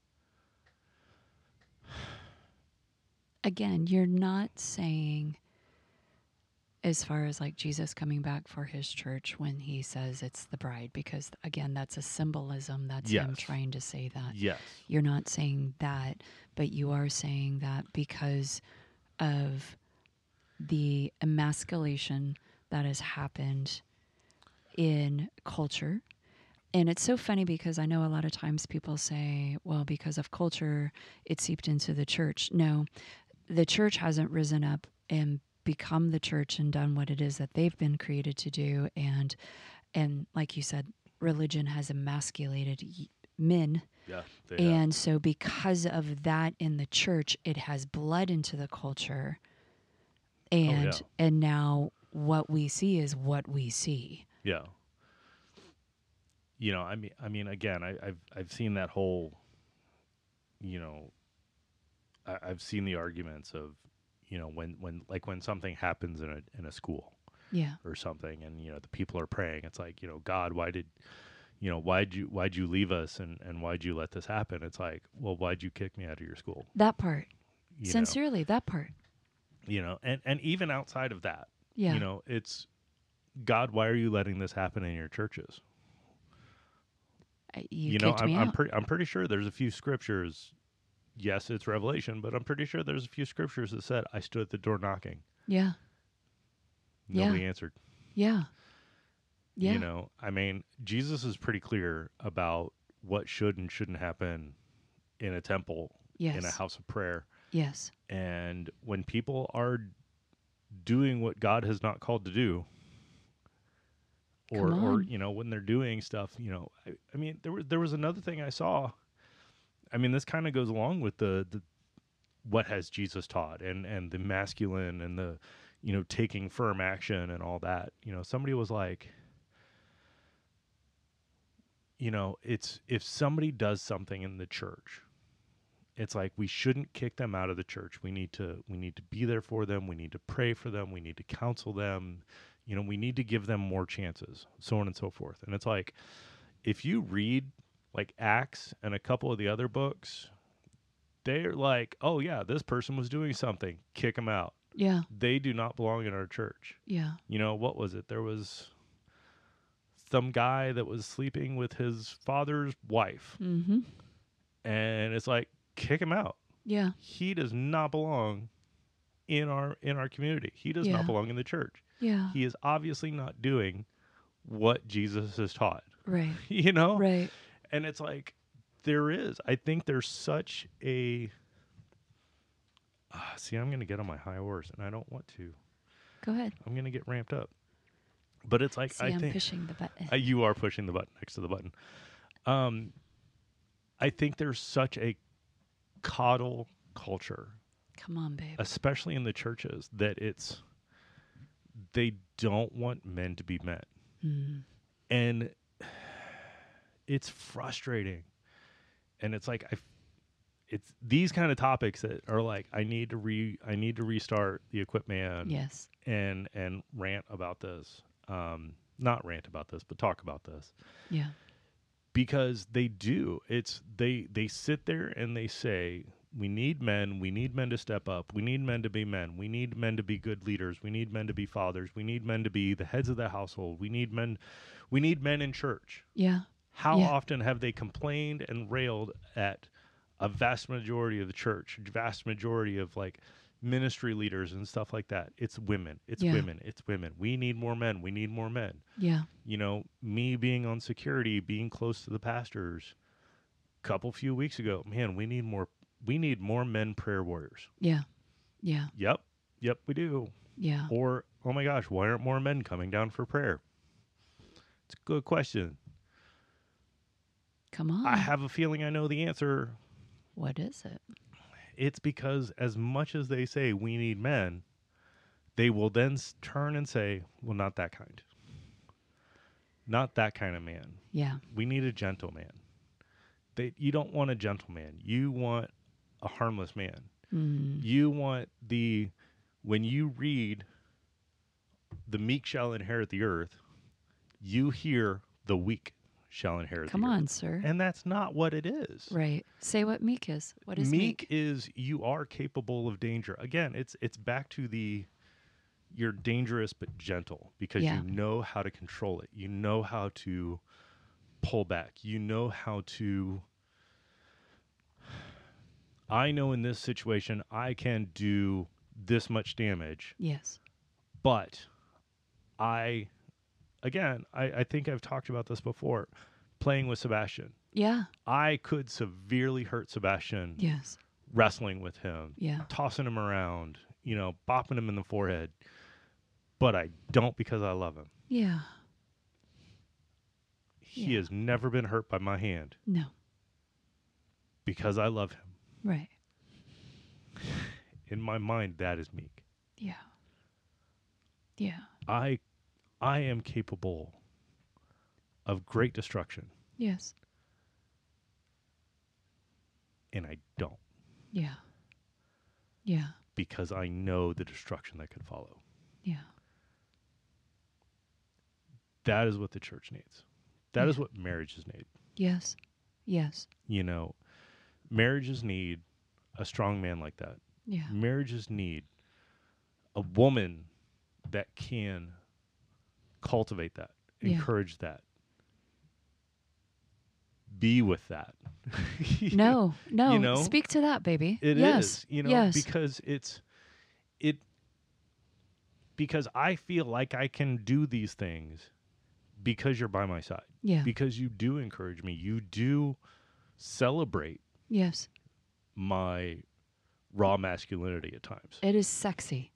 Again, you're not saying, as far as like Jesus coming back for his church when he says it's the bride, because again, that's a symbolism. That's him trying to say that. Yes. You're not saying that, but you are saying that because of the emasculation that has happened in culture. And it's so funny because I know a lot of times people say, well, because of culture, it seeped into the church. No, the church hasn't risen up and become the church and done what it is that they've been created to do. And like you said, religion has emasculated men. Yeah. And so because of that in the church, it has bled into the culture. And and now what we see is what we see. Yeah. You know, I mean, again, I've seen that whole, you know, I've seen the arguments of, you know, when something happens in a school, or something, and you know the people are praying. It's like, you know, God, why'd you leave us, and why'd you let this happen? It's like, well, why'd you kick me out of your school? That part, sincerely, that part. You know, and even outside of that, Yeah. You know, it's God, why are you letting this happen in your churches? You know, I'm pretty sure there's a few scriptures. Yes, it's Revelation, but I'm pretty sure there's a few scriptures that said, I stood at the door knocking. Yeah. Nobody answered. Yeah. Yeah. You know, I mean, Jesus is pretty clear about what should and shouldn't happen in a temple, in a house of prayer. Yes. And when people are doing what God has not called to do, or you know, when they're doing stuff, you know, I mean, there was another thing I saw. I mean, this kind of goes along with the what has Jesus taught, and the masculine, and the, you know, taking firm action and all that. You know, somebody was like, you know, it's, if somebody does something in the church, it's like we shouldn't kick them out of the church. We need to be there for them. We need to pray for them. We need to counsel them. You know, we need to give them more chances, so on and so forth. And it's like, if you read like Acts and a couple of the other books, they're like, oh yeah, this person was doing something, kick them out. Yeah. They do not belong in our church. Yeah. You know, what was it? There was some guy that was sleeping with his father's wife. Mm-hmm. And it's like, kick him out. Yeah. He does not belong in our community. He does not belong in the church. Yeah. He is obviously not doing what Jesus has taught. Right. You know? Right. And it's like, I think there's such a, see, I'm going to get on my high horse, and I don't want to. Go ahead. I'm going to get ramped up. But it's like, I'm pushing the button. You are pushing the button next to the button. I think there's such a coddle culture. Come on, babe. Especially in the churches, that they don't want men to be men. Mm. And it's frustrating. And it's like, it's these kind of topics that are like, I need to restart the Equip Man. Yes. And rant about this. Not rant about this, but talk about this. Yeah. Because they do. They sit there and they say, we need men to step up. We need men to be men. We need men to be good leaders. We need men to be fathers. We need men to be the heads of the household. We need men in church. Yeah. How often have they complained and railed at a vast majority of the church, vast majority of like ministry leaders and stuff like that? It's women. It's women. It's women. We need more men. We need more men. Yeah. You know, me being on security, being close to the pastors, few weeks ago, man, we need more men prayer warriors. Yeah. Yeah. Yep, we do. Yeah. Or, oh my gosh, why aren't more men coming down for prayer? It's a good question. Come on. I have a feeling I know the answer. What is it? It's because as much as they say we need men, they will then turn and say, well, not that kind. Not that kind of man. Yeah. We need a gentleman. You don't want a gentleman. You want a harmless man. Mm. You want when you read the meek shall inherit the earth, you hear the weak shall inherit the earth. Come on, sir. And that's not what it is. Right. Say what meek is. What is meek? Meek is you are capable of danger. Again, it's back to you're dangerous but gentle because you know how to control it. You know how to pull back. You know how to... I know in this situation I can do this much damage. Yes. But I think I've talked about this before, playing with Sebastian. Yeah. I could severely hurt Sebastian. Yes. Wrestling with him. Yeah. Tossing him around, bopping him in the forehead. But I don't because I love him. Yeah. He has never been hurt by my hand. No. Because I love him. Right. In my mind, that is meek. Yeah. Yeah. I am capable of great destruction. Yes. And I don't. Yeah. Yeah. Because I know the destruction that could follow. Yeah. That is what the church needs. That is what marriages need. Yes. Yes. Marriages need a strong man like that. Yeah. Marriages need a woman that can cultivate that, encourage that, be with that. No. Speak to that, baby. It is, because because I feel like I can do these things because you're by my side. Yeah. Because you do encourage me. You do celebrate. Yes. My raw masculinity at times. It is sexy.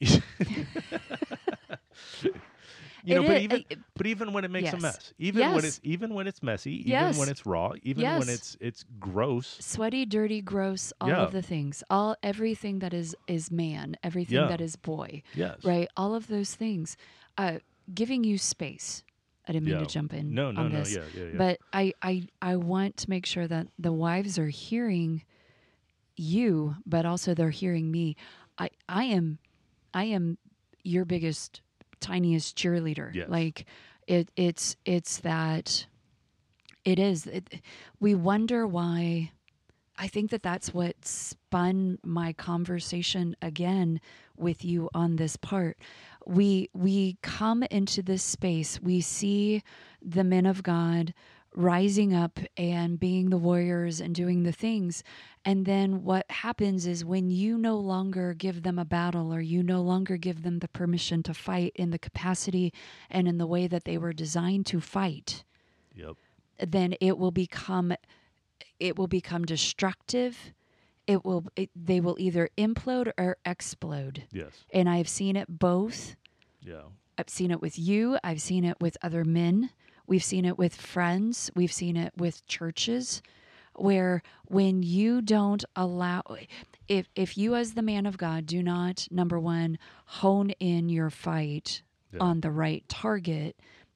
But even when it makes a mess, even when it's messy, even when it's raw, even when it's gross, sweaty, dirty, gross, all of the things, everything that is man, everything that is boy, right? All of those things, giving you space. I didn't mean to jump in on this, but I want to make sure that the wives are hearing you, but also they're hearing me. I am your biggest, tiniest cheerleader. Yes. Like it's that it is. We wonder why. I think that's what spun my conversation again with you on this part. We come into this space. We see the men of God rising up and being the warriors and doing the things. And then what happens is when you no longer give them a battle or you no longer give them the permission to fight in the capacity and in the way that they were designed to fight, then it will become destructive. They will either implode or explode. Yes. And I've seen it both. Yeah. I've seen it with you. I've seen it with other men. We've seen it with friends. We've seen it with churches where when you don't allow, if you as the man of God do not, number one, hone in your fight on the right target,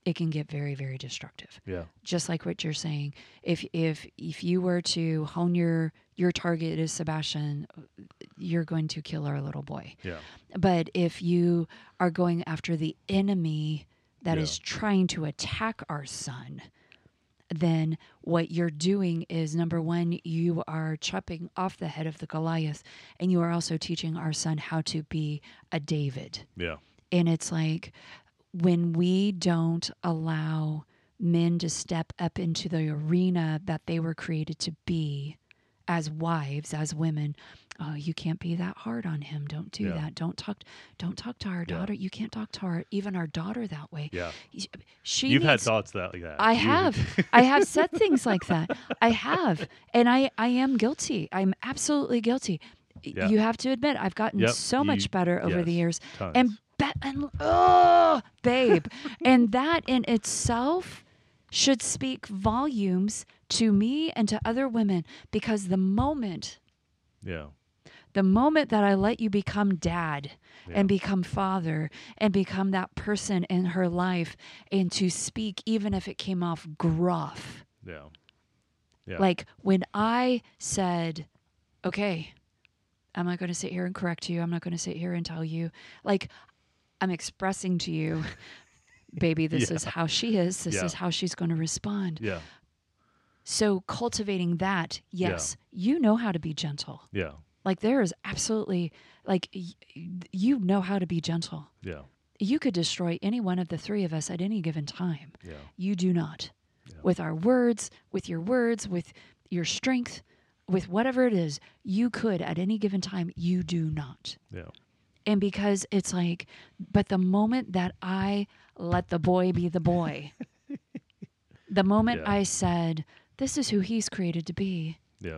it can get very, very destructive. Yeah. Just like what you're saying. If you were to hone your target is Sebastian, you're going to kill our little boy. Yeah. But if you are going after the enemy that is trying to attack our son, then what you're doing is, number one, you are chopping off the head of the Goliath, and you are also teaching our son how to be a David. Yeah. And it's like, when we don't allow men to step up into the arena that they were created to be as wives, as women, oh, you can't be that hard on him. Don't do that. Don't talk to our daughter. You can't talk to even our daughter that way. Yeah. You've had thoughts like that. I have. I have said things like that. I have. And I am guilty. I'm absolutely guilty. Yeah. You have to admit, I've gotten so much better over the years. Tons. Babe. And that in itself should speak volumes to me and to other women, because the moment that I let you become dad and become father and become that person in her life, and to speak, even if it came off gruff. Yeah. Like when I said, okay, I'm not going to sit here and correct you. I'm not going to sit here and tell you. Like, I'm expressing to you, baby, this is how she is. This is how she's going to respond. Yeah. So cultivating that, yes, you know how to be gentle. Yeah. Like, there is absolutely, like, you know how to be gentle. Yeah. You could destroy any one of the three of us at any given time. Yeah. You do not. Yeah. With our words, with your strength, with whatever it is, you could at any given time. You do not. Yeah. And because it's like, but the moment that I let the boy be the boy, the moment I said, this is who he's created to be. Yeah.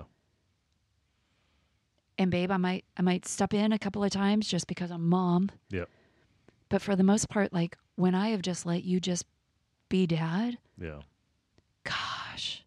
And babe, I might step in a couple of times just because I'm mom. Yeah. But for the most part, like, when I have just let you just be dad. Yeah. Gosh.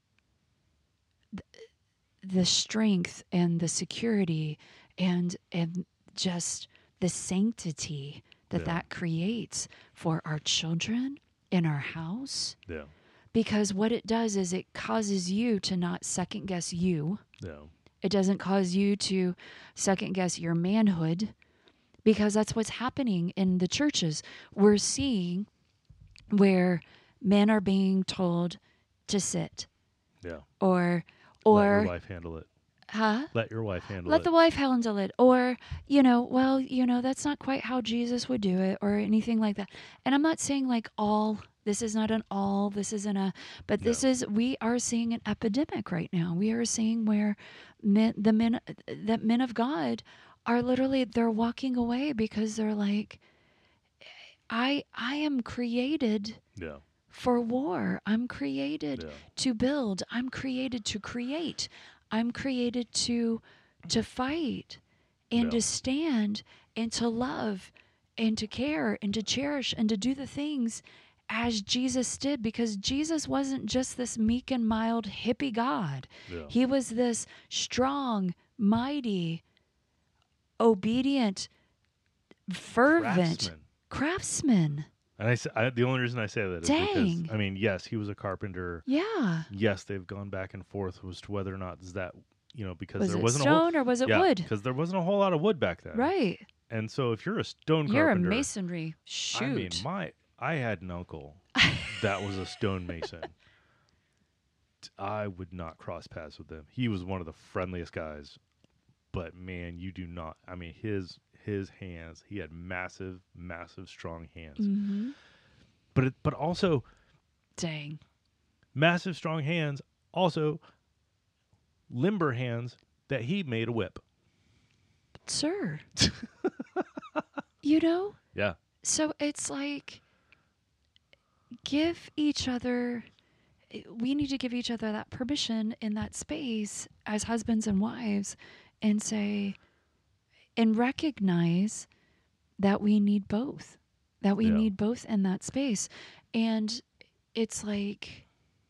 The strength and the security and just the sanctity that creates for our children in our house. Yeah. Because what it does is it causes you to not second guess you. Yeah. It doesn't cause you to second guess your manhood, because that's what's happening in the churches. We're seeing where men are being told to sit. Yeah. Or let your wife handle it. Huh? Let your wife handle it. Let the wife handle it. Or, that's not quite how Jesus would do it, or anything like that. And I'm not saying like this is not an all, this isn't but we are seeing an epidemic right now. We are seeing where men of God are literally, they're walking away because they're like, I am created for war. I'm created to build. I'm created to create. I'm created to fight and to stand and to love and to care and to cherish and to do the things as Jesus did, because Jesus wasn't just this meek and mild hippie God. Yeah. He was this strong, mighty, obedient, fervent craftsman. And the only reason I say that is because, yes, he was a carpenter. Yeah. Yes, they've gone back and forth as to whether or not is that, because was there it wasn't stone or was it wood? Because there wasn't a whole lot of wood back then. Right. And so if you're a stone carpenter, you're a masonry. Shoot. I had an uncle that was a stonemason. I would not cross paths with him. He was one of the friendliest guys, but man, you do not. His hands. He had massive, strong hands. Mm-hmm. But also, dang, massive, strong hands. Also, limber hands that he made a whip. Sir. Yeah. So it's like, we need to give each other that permission in that space as husbands and wives, and say, and recognize that we need both, need both in that space. And it's like,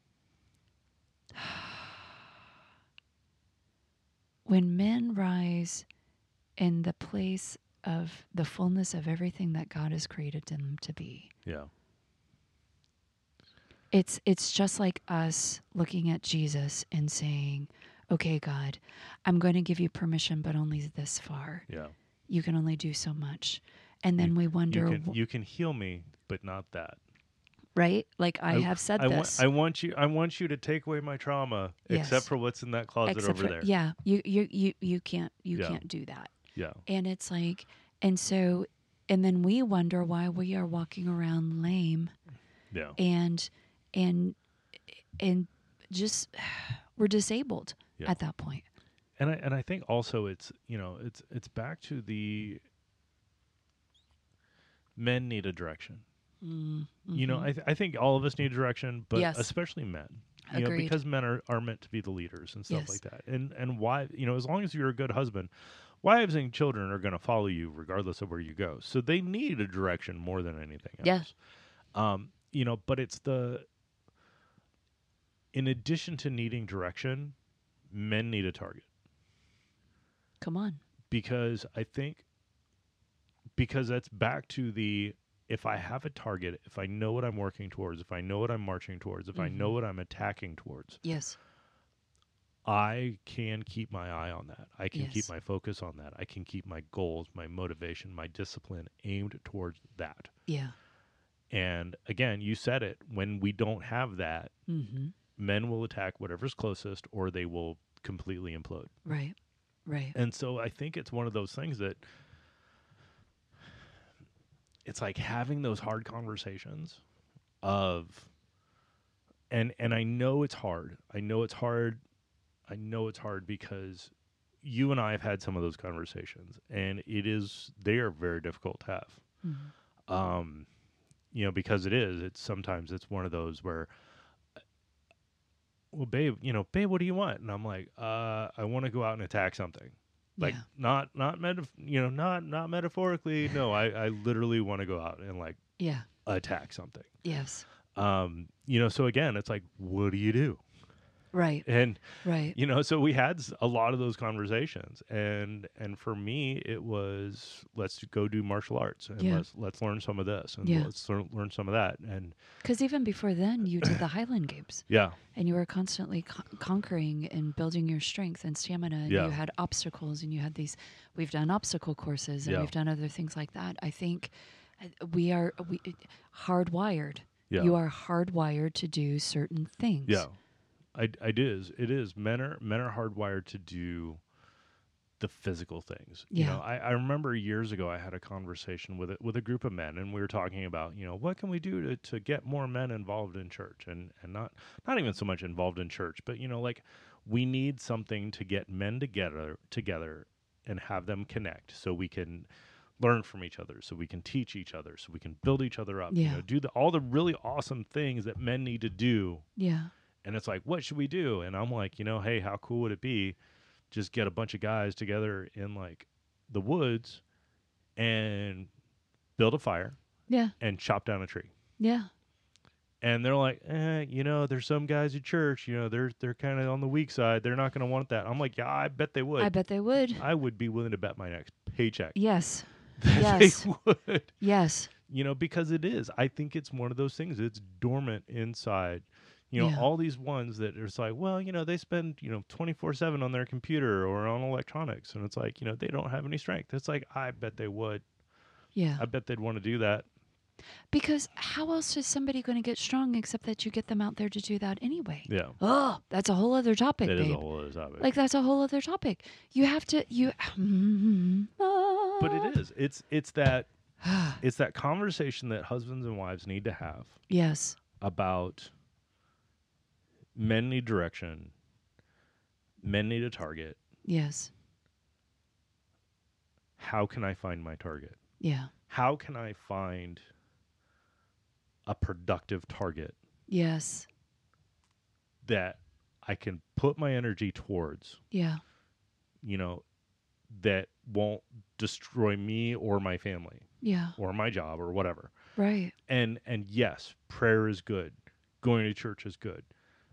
when men rise in the place of the fullness of everything that God has created them to be. Yeah. It's just like us looking at Jesus and saying, okay, God, I'm going to give you permission, but only this far. Yeah. You can only do so much. And then we wonder, you can heal me, but not that. Right? Like I have said this. I want you to take away my trauma, except for what's in that closet over there. Yeah. You can't do that. Yeah. And it's like, and then we wonder why we are walking around lame. Yeah. And just we're disabled at that point. And I think also it's back to the men need a direction. Mm-hmm. I think all of us need direction, but yes. especially men. Agreed. Because men are meant to be the leaders and stuff like that. And why, as long as you're a good husband, wives and children are going to follow you regardless of where you go. So they need a direction more than anything else. Yeah. But it's in addition to needing direction, men need a target. Come on. Because that's back to if I have a target, if I know what I'm working towards, if I know what I'm marching towards, if I know what I'm attacking towards, yes, I can keep my eye on that. I can keep my focus on that. I can keep my goals, my motivation, my discipline aimed towards that. Yeah. And again, you said it, when we don't have that, men will attack whatever's closest, or they will completely implode. Right. Right. And so I think it's one of those things that it's like having those hard conversations and I know it's hard. I know it's hard because you and I have had some of those conversations, and they are very difficult to have. Mm-hmm. Because sometimes it's one of those where, well, babe, what do you want? And I'm like, I want to go out and attack something. Like not metaphorically. No, I literally want to go out and attack something. Yes. So again, it's like, what do you do? Right. And right. So we had a lot of those conversations, and for me it was, let's go do martial arts, and let's learn some of this, and let's learn some of that. And because even before then you did the Highland Games. Yeah. And you were constantly conquering and building your strength and stamina, and you had obstacles, and you had we've done obstacle courses, and we've done other things like that. I think we hardwired. Yeah. You are hardwired to do certain things. Yeah. It is. Men are hardwired to do the physical things. Yeah. I remember years ago I had a conversation with a group of men, and we were talking about, what can we do to get more men involved in church, and not even so much involved in church, but we need something to get men together and have them connect, so we can learn from each other, so we can teach each other, so we can build each other up. Yeah. Do all the really awesome things that men need to do. Yeah. And it's like, what should we do? And I'm like, hey, how cool would it be? Just get a bunch of guys together in the woods and build a fire. Yeah. And chop down a tree. Yeah. And they're like, there's some guys at church, they're kind of on the weak side. They're not going to want that. I'm like, yeah, I bet they would. I bet they would. I would be willing to bet my next paycheck. Yes. Yes. They would. Yes. Because it is. I think it's one of those things. It's dormant inside. All these ones that it's like, well, they spend, 24/7 on their computer or on electronics. And it's like, they don't have any strength. It's like, I bet they would. Yeah. I bet they'd want to do that. Because how else is somebody going to get strong except that you get them out there to do that anyway? Yeah. Oh, that's a whole other topic, That babe. is a whole other topic. That's a whole other topic. You have to, But it is. It's that conversation that husbands and wives need to have. Yes. About men need direction. Men need a target. Yes. How can I find my target? Yeah. How can I find a productive target? Yes. That I can put my energy towards. Yeah. That won't destroy me or my family. Yeah. Or my job or whatever. Right. And yes, prayer is good. Going to church is good.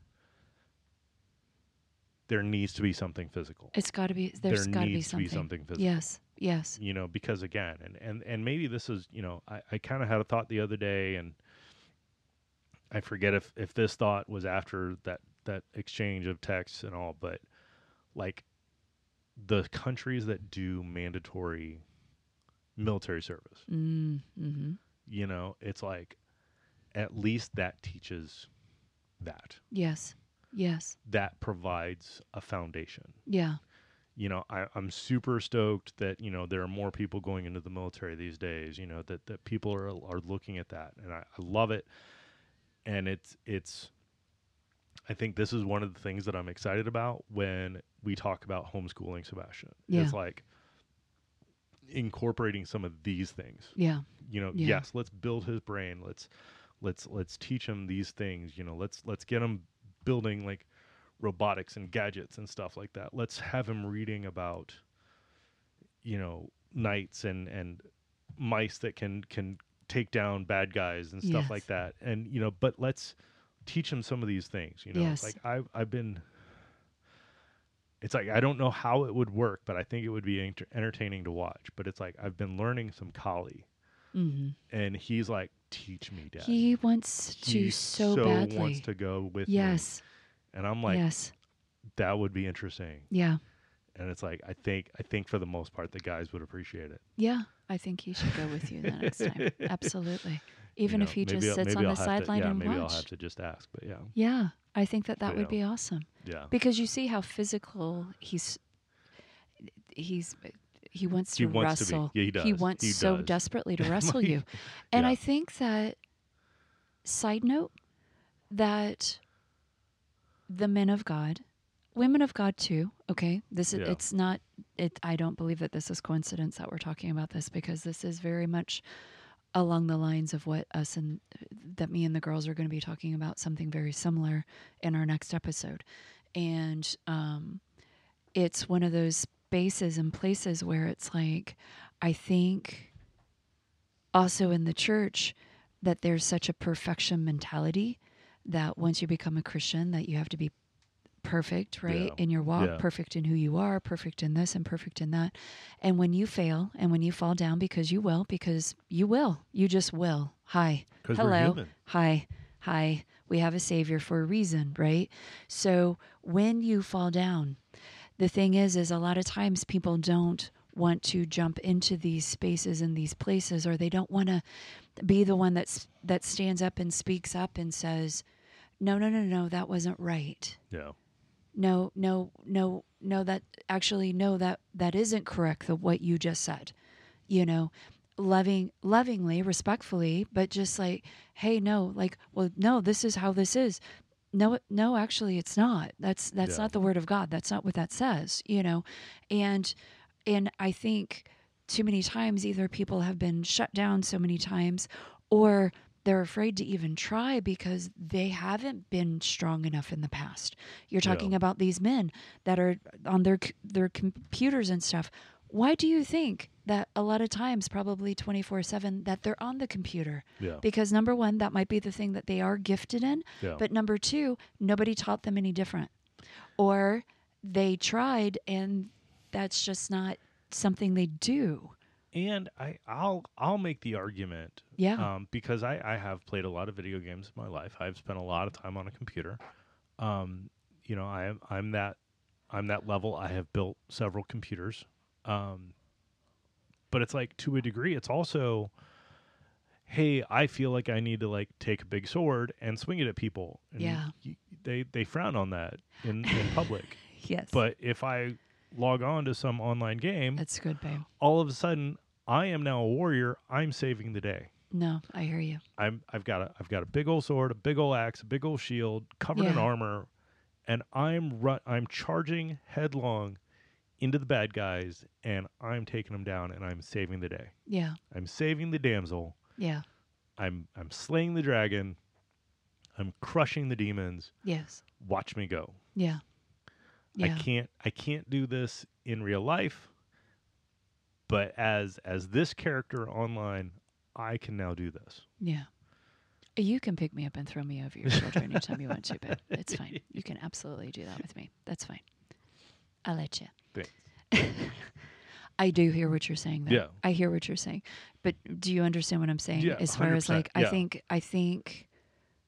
There needs to be something physical. It's got to be. There's got to be something physical. Yes. Yes. Because again, and maybe this is, I kind of had a thought the other day, and I forget if this thought was after that exchange of texts and all, but like the countries that do mandatory military service, you know, it's like at least that teaches that. Yes. Yes. That provides a foundation. Yeah. You know, I'm super stoked that, you know, there are more people going into the military these days, you know, that people are looking at that. And I love it. And it's I think this is one of the things that I'm excited about when we talk about homeschooling Sebastian. Yeah. It's like incorporating some of these things. Yeah. You know, yes, let's build his brain. Let's teach him these things. You know, let's get him building like robotics and gadgets and stuff like that. Let's have him reading about, you know, knights and mice that can take down bad guys and stuff like that. And, you know, but let's teach him some of these things, you know. Yes. Like I've been, it's like I don't know how it would work, but I think it would be entertaining to watch. But it's like I've been learning some Kali, and he's like, "Teach me, Dad." He wants to so badly. Wants to go with me. And I'm like, that would be interesting. Yeah. And it's like I think for the most part the guys would appreciate it. Yeah, I think he should go with you the next time. Absolutely. Even if he just sits on the sideline and watch. Maybe I'll have to just ask, but yeah. Yeah, I think that would be awesome. Yeah. Because you see how physical he wants to wrestle. Yeah, he does. He wants so desperately to wrestle you. And I think that, side note, that the men of God, women of God too, okay? This is it's not I don't believe that this is coincidence that we're talking about this, because this is very much along the lines of what that me and the girls are going to be talking about, something very similar in our next episode. And it's one of those spaces and places where it's like, I think also in the church that there's such a perfection mentality that once you become a Christian that you have to be perfect, right? In your walk, perfect in who you are, perfect in this and perfect in that. And when you fail and when you fall down, because you will, you just will. Hi. Hello. Hi. We have a Savior for a reason, right? So when you fall down, the thing is a lot of times people don't want to jump into these spaces and these places, or they don't want to be the one that stands up and speaks up and says, no, that wasn't right. Yeah. No, that isn't correct, what you just said. You know, lovingly, respectfully, but just like, hey, no, like, well, no, this is how this is. No, actually it's not. That's not the word of God. That's not what that says, you know? And I think too many times either people have been shut down so many times, or they're afraid to even try because they haven't been strong enough in the past. You're talking about these men that are on their computers and stuff. Why do you think that a lot of times, probably 24/7, that they're on the computer? Yeah. Because number one, that might be the thing that they are gifted in. Yeah. But number two, nobody taught them any different. Or they tried and that's just not something they do. And I'll make the argument, because I have played a lot of video games in my life. I've spent a lot of time on a computer. You know, I'm that level. I have built several computers. But it's like, to a degree, it's also, hey, I feel like I need to like take a big sword and swing it at people. And they frown on that in public. Yes. But if I log on to some online game, that's good, babe. All of a sudden, I am now a warrior. I'm saving the day. No, I hear you. I've got a big old sword, a big old axe, a big old shield, covered in armor, and I'm charging headlong into the bad guys, and I'm taking them down, and I'm saving the day. Yeah. I'm saving the damsel. Yeah. I'm slaying the dragon. I'm crushing the demons. Yes. Watch me go. Yeah. Yeah. I can't do this in real life, but as this character online, I can now do this. Yeah. You can pick me up and throw me over your shoulder anytime you want to, babe. It's fine. You can absolutely do that with me. That's fine. I'll let you. Thanks. I do hear what you're saying, though. Yeah. I hear what you're saying. But do you understand what I'm saying? Yeah, as far as like, 100%, I think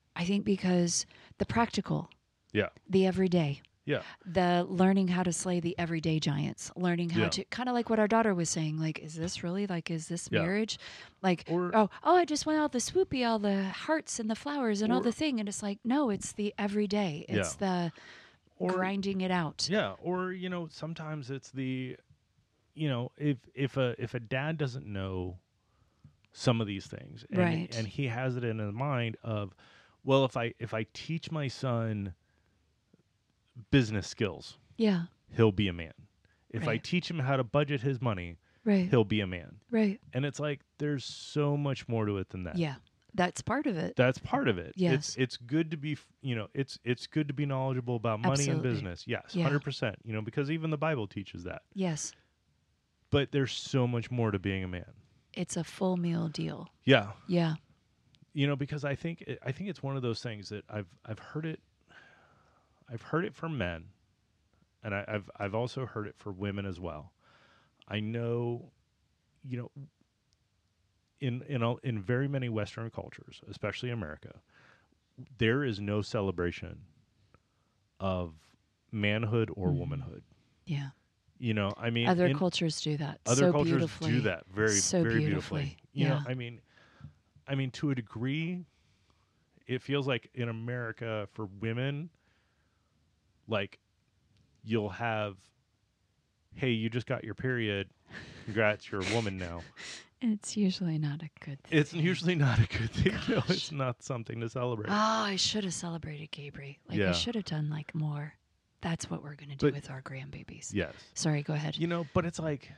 I think because the practical, Yeah. the everyday, Yeah. the learning how to slay the everyday giants, learning how Yeah. to kind of like what our daughter was saying, like, is this really like, is this Yeah. marriage? Like, Or- oh, I just want all the swoopy, all the hearts and the flowers and all Or- the thing. And it's like, no, it's the everyday. It's the grinding it out. Yeah. Or, sometimes it's the, if a dad doesn't know some of these things and, Right. and he has it in his mind of, well, if I teach my son business skills, Yeah. he'll be a man. If I Right. teach him how to budget his money, Right. he'll be a man. Right. And it's like there's so much more to it than that. Yeah. That's part of it. That's part of it. Yes. It's good to be, it's good to be knowledgeable about money and Absolutely. business. Yes, Yeah. 100%, because even the Bible teaches that. Yes. But there's so much more to being a man. It's a full meal deal. Yeah. Yeah. Because I think it's one of those things that I've heard it from men, and I've also heard it for women as well. I know, in very many Western cultures, especially America, there is no celebration of manhood or womanhood. Yeah. I mean, Other cultures do that. Other so cultures beautifully. do that very, so very beautifully. beautifully. Yeah. I mean, to a degree, it feels like in America for women, like you'll have, hey, you just got your period. Congrats, you're a woman now. It's usually not a good thing. It's usually not a good thing. No, Gosh. it's not something to celebrate. Oh, I should have celebrated Gabriel. Like, Yeah. I should have done, like, more. That's what we're going to do But- with our grandbabies. Yes. Sorry, go ahead. But it's like,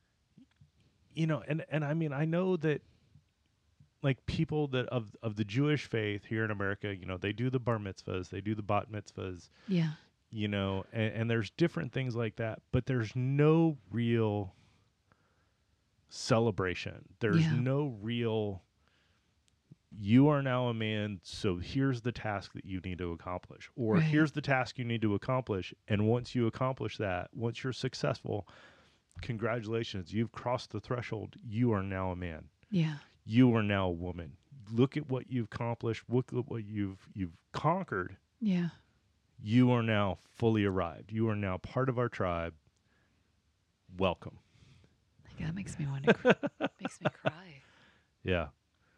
and I mean, I know that, like, people that of the Jewish faith here in America, they do the bar mitzvahs, they do the bat mitzvahs, Yeah. and there's different things like that, but there's no real celebration. There's Yeah. no real, you are now a man, so here's the task that you need to accomplish, or Right. here's the task you need to accomplish, and once you accomplish that, once you're successful, congratulations, you've crossed the threshold. You are now a man. Yeah. You are now a woman. Look at what you've accomplished. Look at what you've conquered. Yeah. You are now fully arrived. You are now part of our tribe. Welcome. Like, that makes me want to makes me cry. Yeah.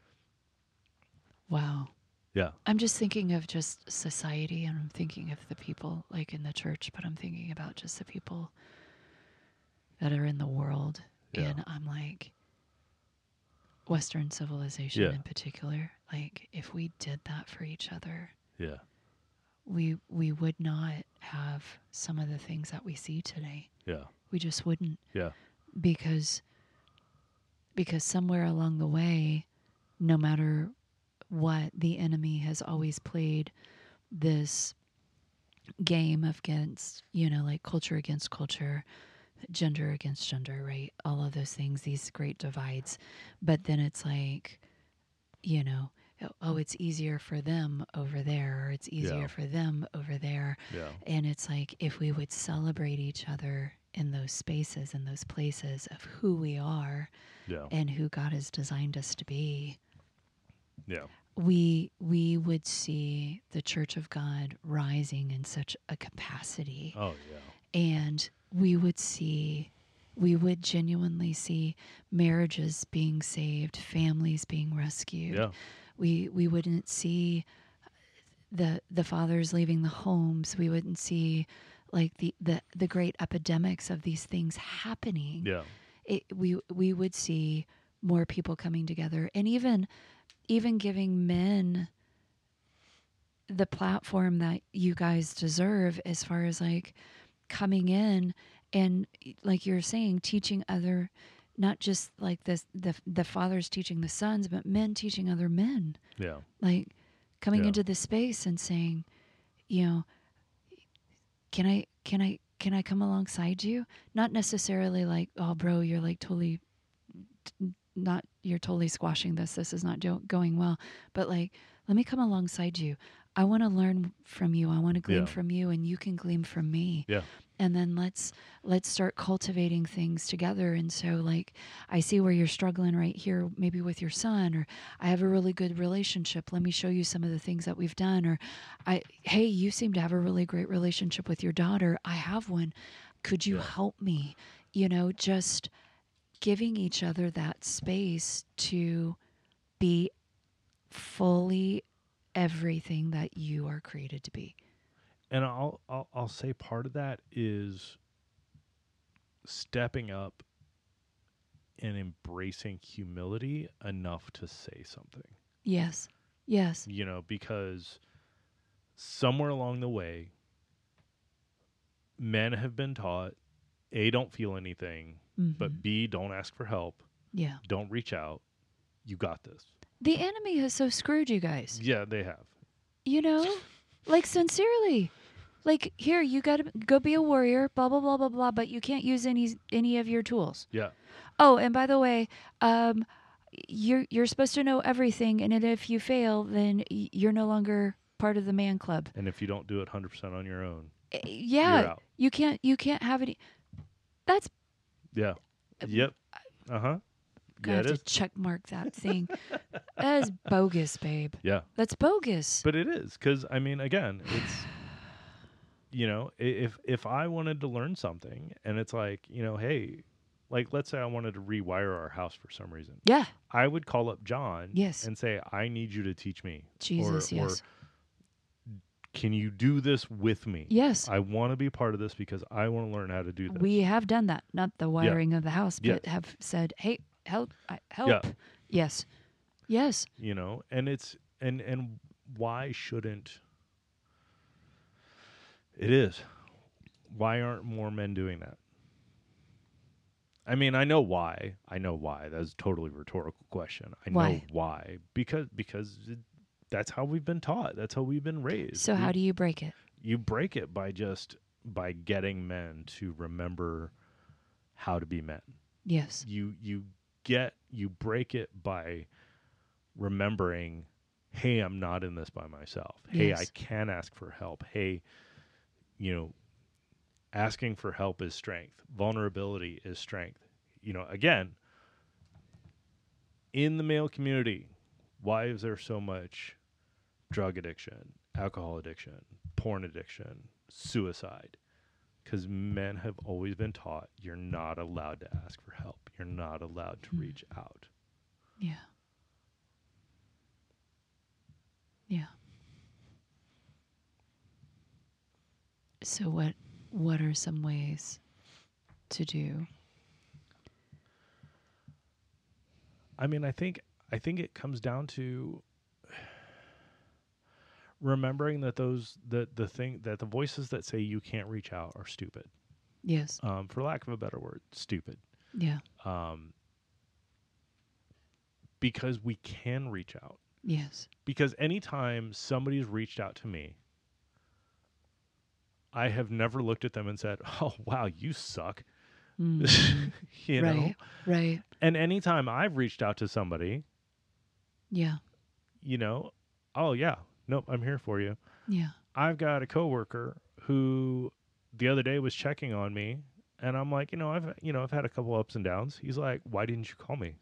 Wow. Yeah. I'm just thinking of just society, and I'm thinking of the people, like, in the church, but I'm thinking about just the people that are in the world. Yeah. And I'm like, Western civilization Yeah. in particular, like, if we did that for each other, Yeah. we would not have some of the things that we see today. Yeah. We just wouldn't, Yeah. because somewhere along the way, no matter what, the enemy has always played this game against, like, culture against culture, gender against gender, right? All of those things, these great divides. But then it's like, oh, it's easier for them over there, or it's easier Yeah. for them over there. Yeah. And it's like, if we would celebrate each other in those spaces, in those places of who we are Yeah. and who God has designed us to be, Yeah. we would see the Church of God rising in such a capacity. Oh, yeah. And we would genuinely see marriages being saved, families being rescued. Yeah. We wouldn't see the fathers leaving the homes. We wouldn't see, like, the great epidemics of these things happening. Yeah. We would see more people coming together, and even giving men the platform that you guys deserve, as far as, like, coming in and, like you're saying, teaching other, not just like the fathers teaching the sons, but men teaching other men, Yeah. like coming Yeah. into this space and saying, can I come alongside you? Not necessarily like, oh, bro, you're like totally you're totally squashing this. This is not going well. But, like, let me come alongside you. I want to learn from you. I want to glean Yeah. from you, and you can glean from me. Yeah. and then let's start cultivating things together. And so, like, I see where you're struggling right here, maybe with your son, or I have a really good relationship. Let me show you some of the things that we've done. Or hey, you seem to have a really great relationship with your daughter. I have one. Could you help me? Just giving each other that space to be fully everything that you are created to be. And I'll say part of that is stepping up and embracing humility enough to say something. Yes. Because somewhere along the way, men have been taught, A, don't feel anything, but B, don't ask for help. Yeah. Don't reach out. You got this. The enemy has so screwed you guys. Yeah, they have. Like, sincerely. Like, here, you got to go be a warrior, blah, blah, blah, blah, blah, but you can't use any of your tools. Yeah. Oh, and by the way, you're supposed to know everything, and if you fail, then you're no longer part of the man club. And if you don't do it 100% on your own, you're out. You can't have any. That's. Yeah. Yep. I have to check mark that thing. That is bogus, babe. Yeah. That's bogus. But it is, because, I mean, again, it's, if I wanted to learn something and it's like, hey, like, let's say I wanted to rewire our house for some reason. Yeah. I would call up John yes. and say, I need you to teach me. Jesus, yes. Or can you do this with me? Yes. I want to be part of this because I want to learn how to do this. We have done that. Not the wiring of the house, but have said, hey, help. Yeah. Yes. Yes. And it's, and why shouldn't it is? Why aren't more men doing that? I mean, I know why. That's a totally rhetorical question. I know why. Because that's how we've been taught. That's how we've been raised. So how do you break it? You break it by getting men to remember how to be men. Yes. You break it by remembering, hey, I'm not in this by myself. Hey, I can ask for help. Hey, asking for help is strength. Vulnerability is strength. Again, in the male community, why is there so much drug addiction, alcohol addiction, porn addiction, suicide? Because men have always been taught you're not allowed to ask for help. You're not allowed to reach out. Yeah. Yeah. So what are some ways to do? I mean, I think it comes down to remembering that the voices that say you can't reach out are stupid. Yes. For lack of a better word, stupid. Yeah. Because we can reach out. Yes. Because anytime somebody's reached out to me, I have never looked at them and said, "Oh, wow, you suck." You know? Right. And anytime I've reached out to somebody, yeah, oh yeah, nope, I'm here for you. Yeah. I've got a coworker who the other day was checking on me, and I'm like, I've had a couple ups and downs. He's like, "Why didn't you call me?"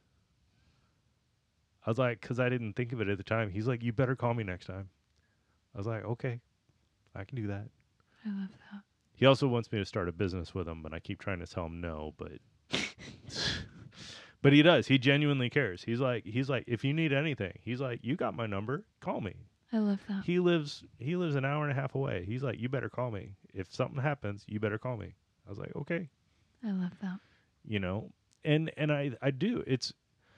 I was like, "'Cause I didn't think of it at the time." He's like, "You better call me next time." I was like, "Okay, I can do that." I love that. He also wants me to start a business with him, but I keep trying to tell him no, but but he does. He genuinely cares. He's like, if you need anything, he's like, "You got my number, call me." I love that. He lives an hour and a half away. He's like, "You better call me. If something happens, you better call me." I was like, "Okay." I love that. And I do. It's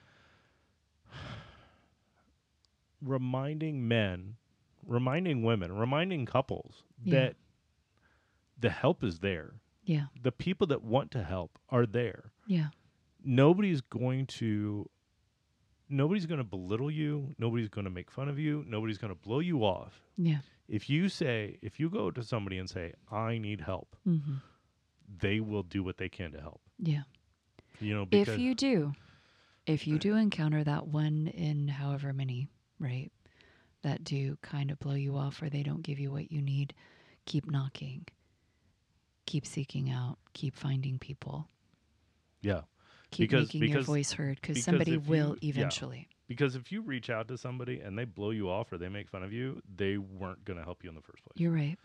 reminding men, reminding women, reminding couples that the help is there. Yeah. The people that want to help are there. Yeah. Nobody's going to belittle you. Nobody's going to make fun of you. Nobody's going to blow you off. Yeah. If you go to somebody and say, "I need help," they will do what they can to help. Yeah. Because if you do encounter that one in however many, right, that do kind of blow you off or they don't give you what you need, keep knocking. keep seeking out, keep finding people. Yeah. Keep making your voice heard because somebody will eventually. Yeah. Because if you reach out to somebody and they blow you off or they make fun of you, they weren't going to help you in the first place. You're right.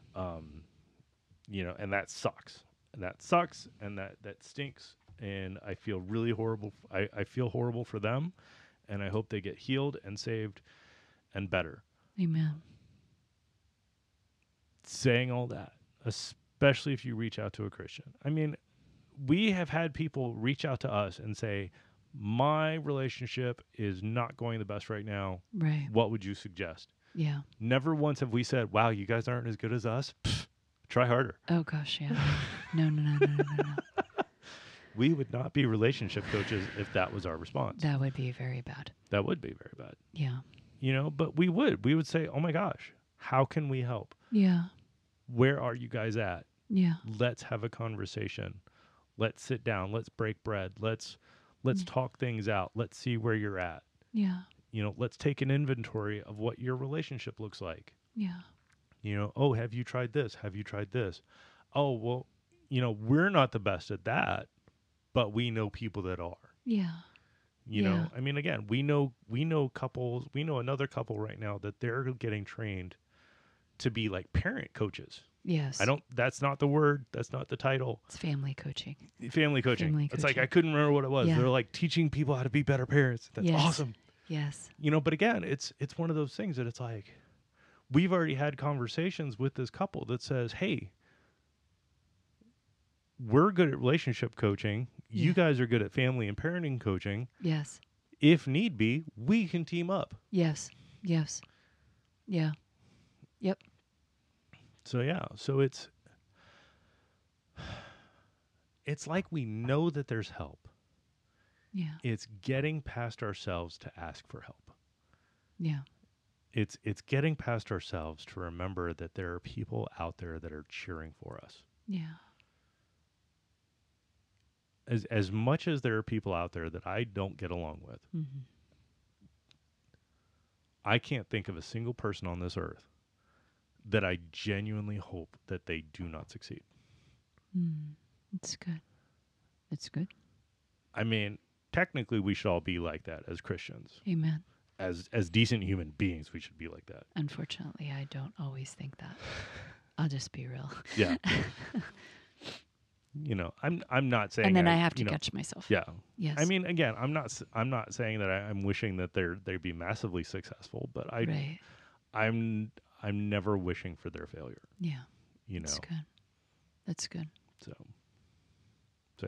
And that sucks. And that sucks and that stinks. And I feel really horrible. I feel horrible for them. And I hope they get healed and saved and better. Amen. Saying all that, especially if you reach out to a Christian. I mean, we have had people reach out to us and say, my relationship is not going the best right now. Right. What would you suggest? Yeah. Never once have we said, wow, you guys aren't as good as us. Pfft, try harder. Oh, gosh, yeah. No. We would not be relationship coaches if that was our response. That would be very bad. That would be very bad. Yeah. But we would say, oh my gosh, how can we help? Yeah. Where are you guys at? Yeah. Let's have a conversation. Let's sit down. Let's break bread. Let's talk things out. Let's see where you're at. Yeah. Let's take an inventory of what your relationship looks like. Yeah. Oh, have you tried this? Have you tried this? Oh, well, we're not the best at that, but we know people that are. Yeah. I mean, again, we know couples, we know another couple right now that they're getting trained to be like parent coaches. Yes. That's not the word. That's not the title. It's family coaching. Family coaching. It's like, I couldn't remember what it was. Yeah. They're like teaching people how to be better parents. That's awesome. Yes. But again, it's one of those things that it's like, we've already had conversations with this couple that says, hey, we're good at relationship coaching. Yeah. You guys are good at family and parenting coaching. Yes. If need be, we can team up. Yes. Yes. Yeah. Yep. So it's like we know that there's help. Yeah. It's getting past ourselves to ask for help. Yeah. It's getting past ourselves to remember that there are people out there that are cheering for us. Yeah. As much as there are people out there that I don't get along with, mm-hmm. I can't think of a single person on this earth that I genuinely hope that they do not succeed. It's good. It's good. I mean, technically we should all be like that as Christians. Amen. As decent human beings, we should be like that. Unfortunately, I don't always think that. I'll just be real. Yeah. I'm not saying. And then I have to catch myself. Yeah. Yes. I mean, again, I'm not saying that I'm wishing that they'd be massively successful, but Right. I'm never wishing for their failure. Yeah. That's good. That's good. So yeah.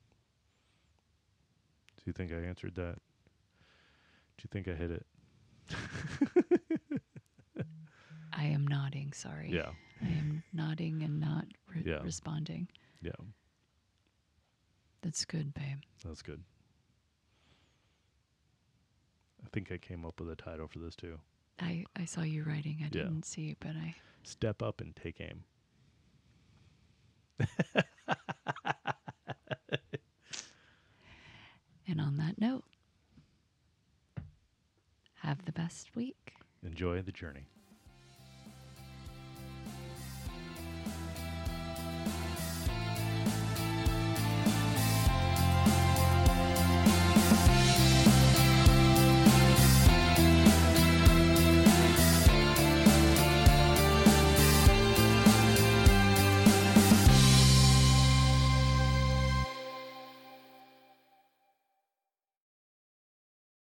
Do you think I answered that? Do you think I hit it? I am nodding, sorry. Yeah. I am nodding and not responding. Yeah. That's good, babe. That's good. I think I came up with a title for this too. I saw you writing. I didn't see it, but I... Step up and take aim. And on that note, have the best week. Enjoy the journey.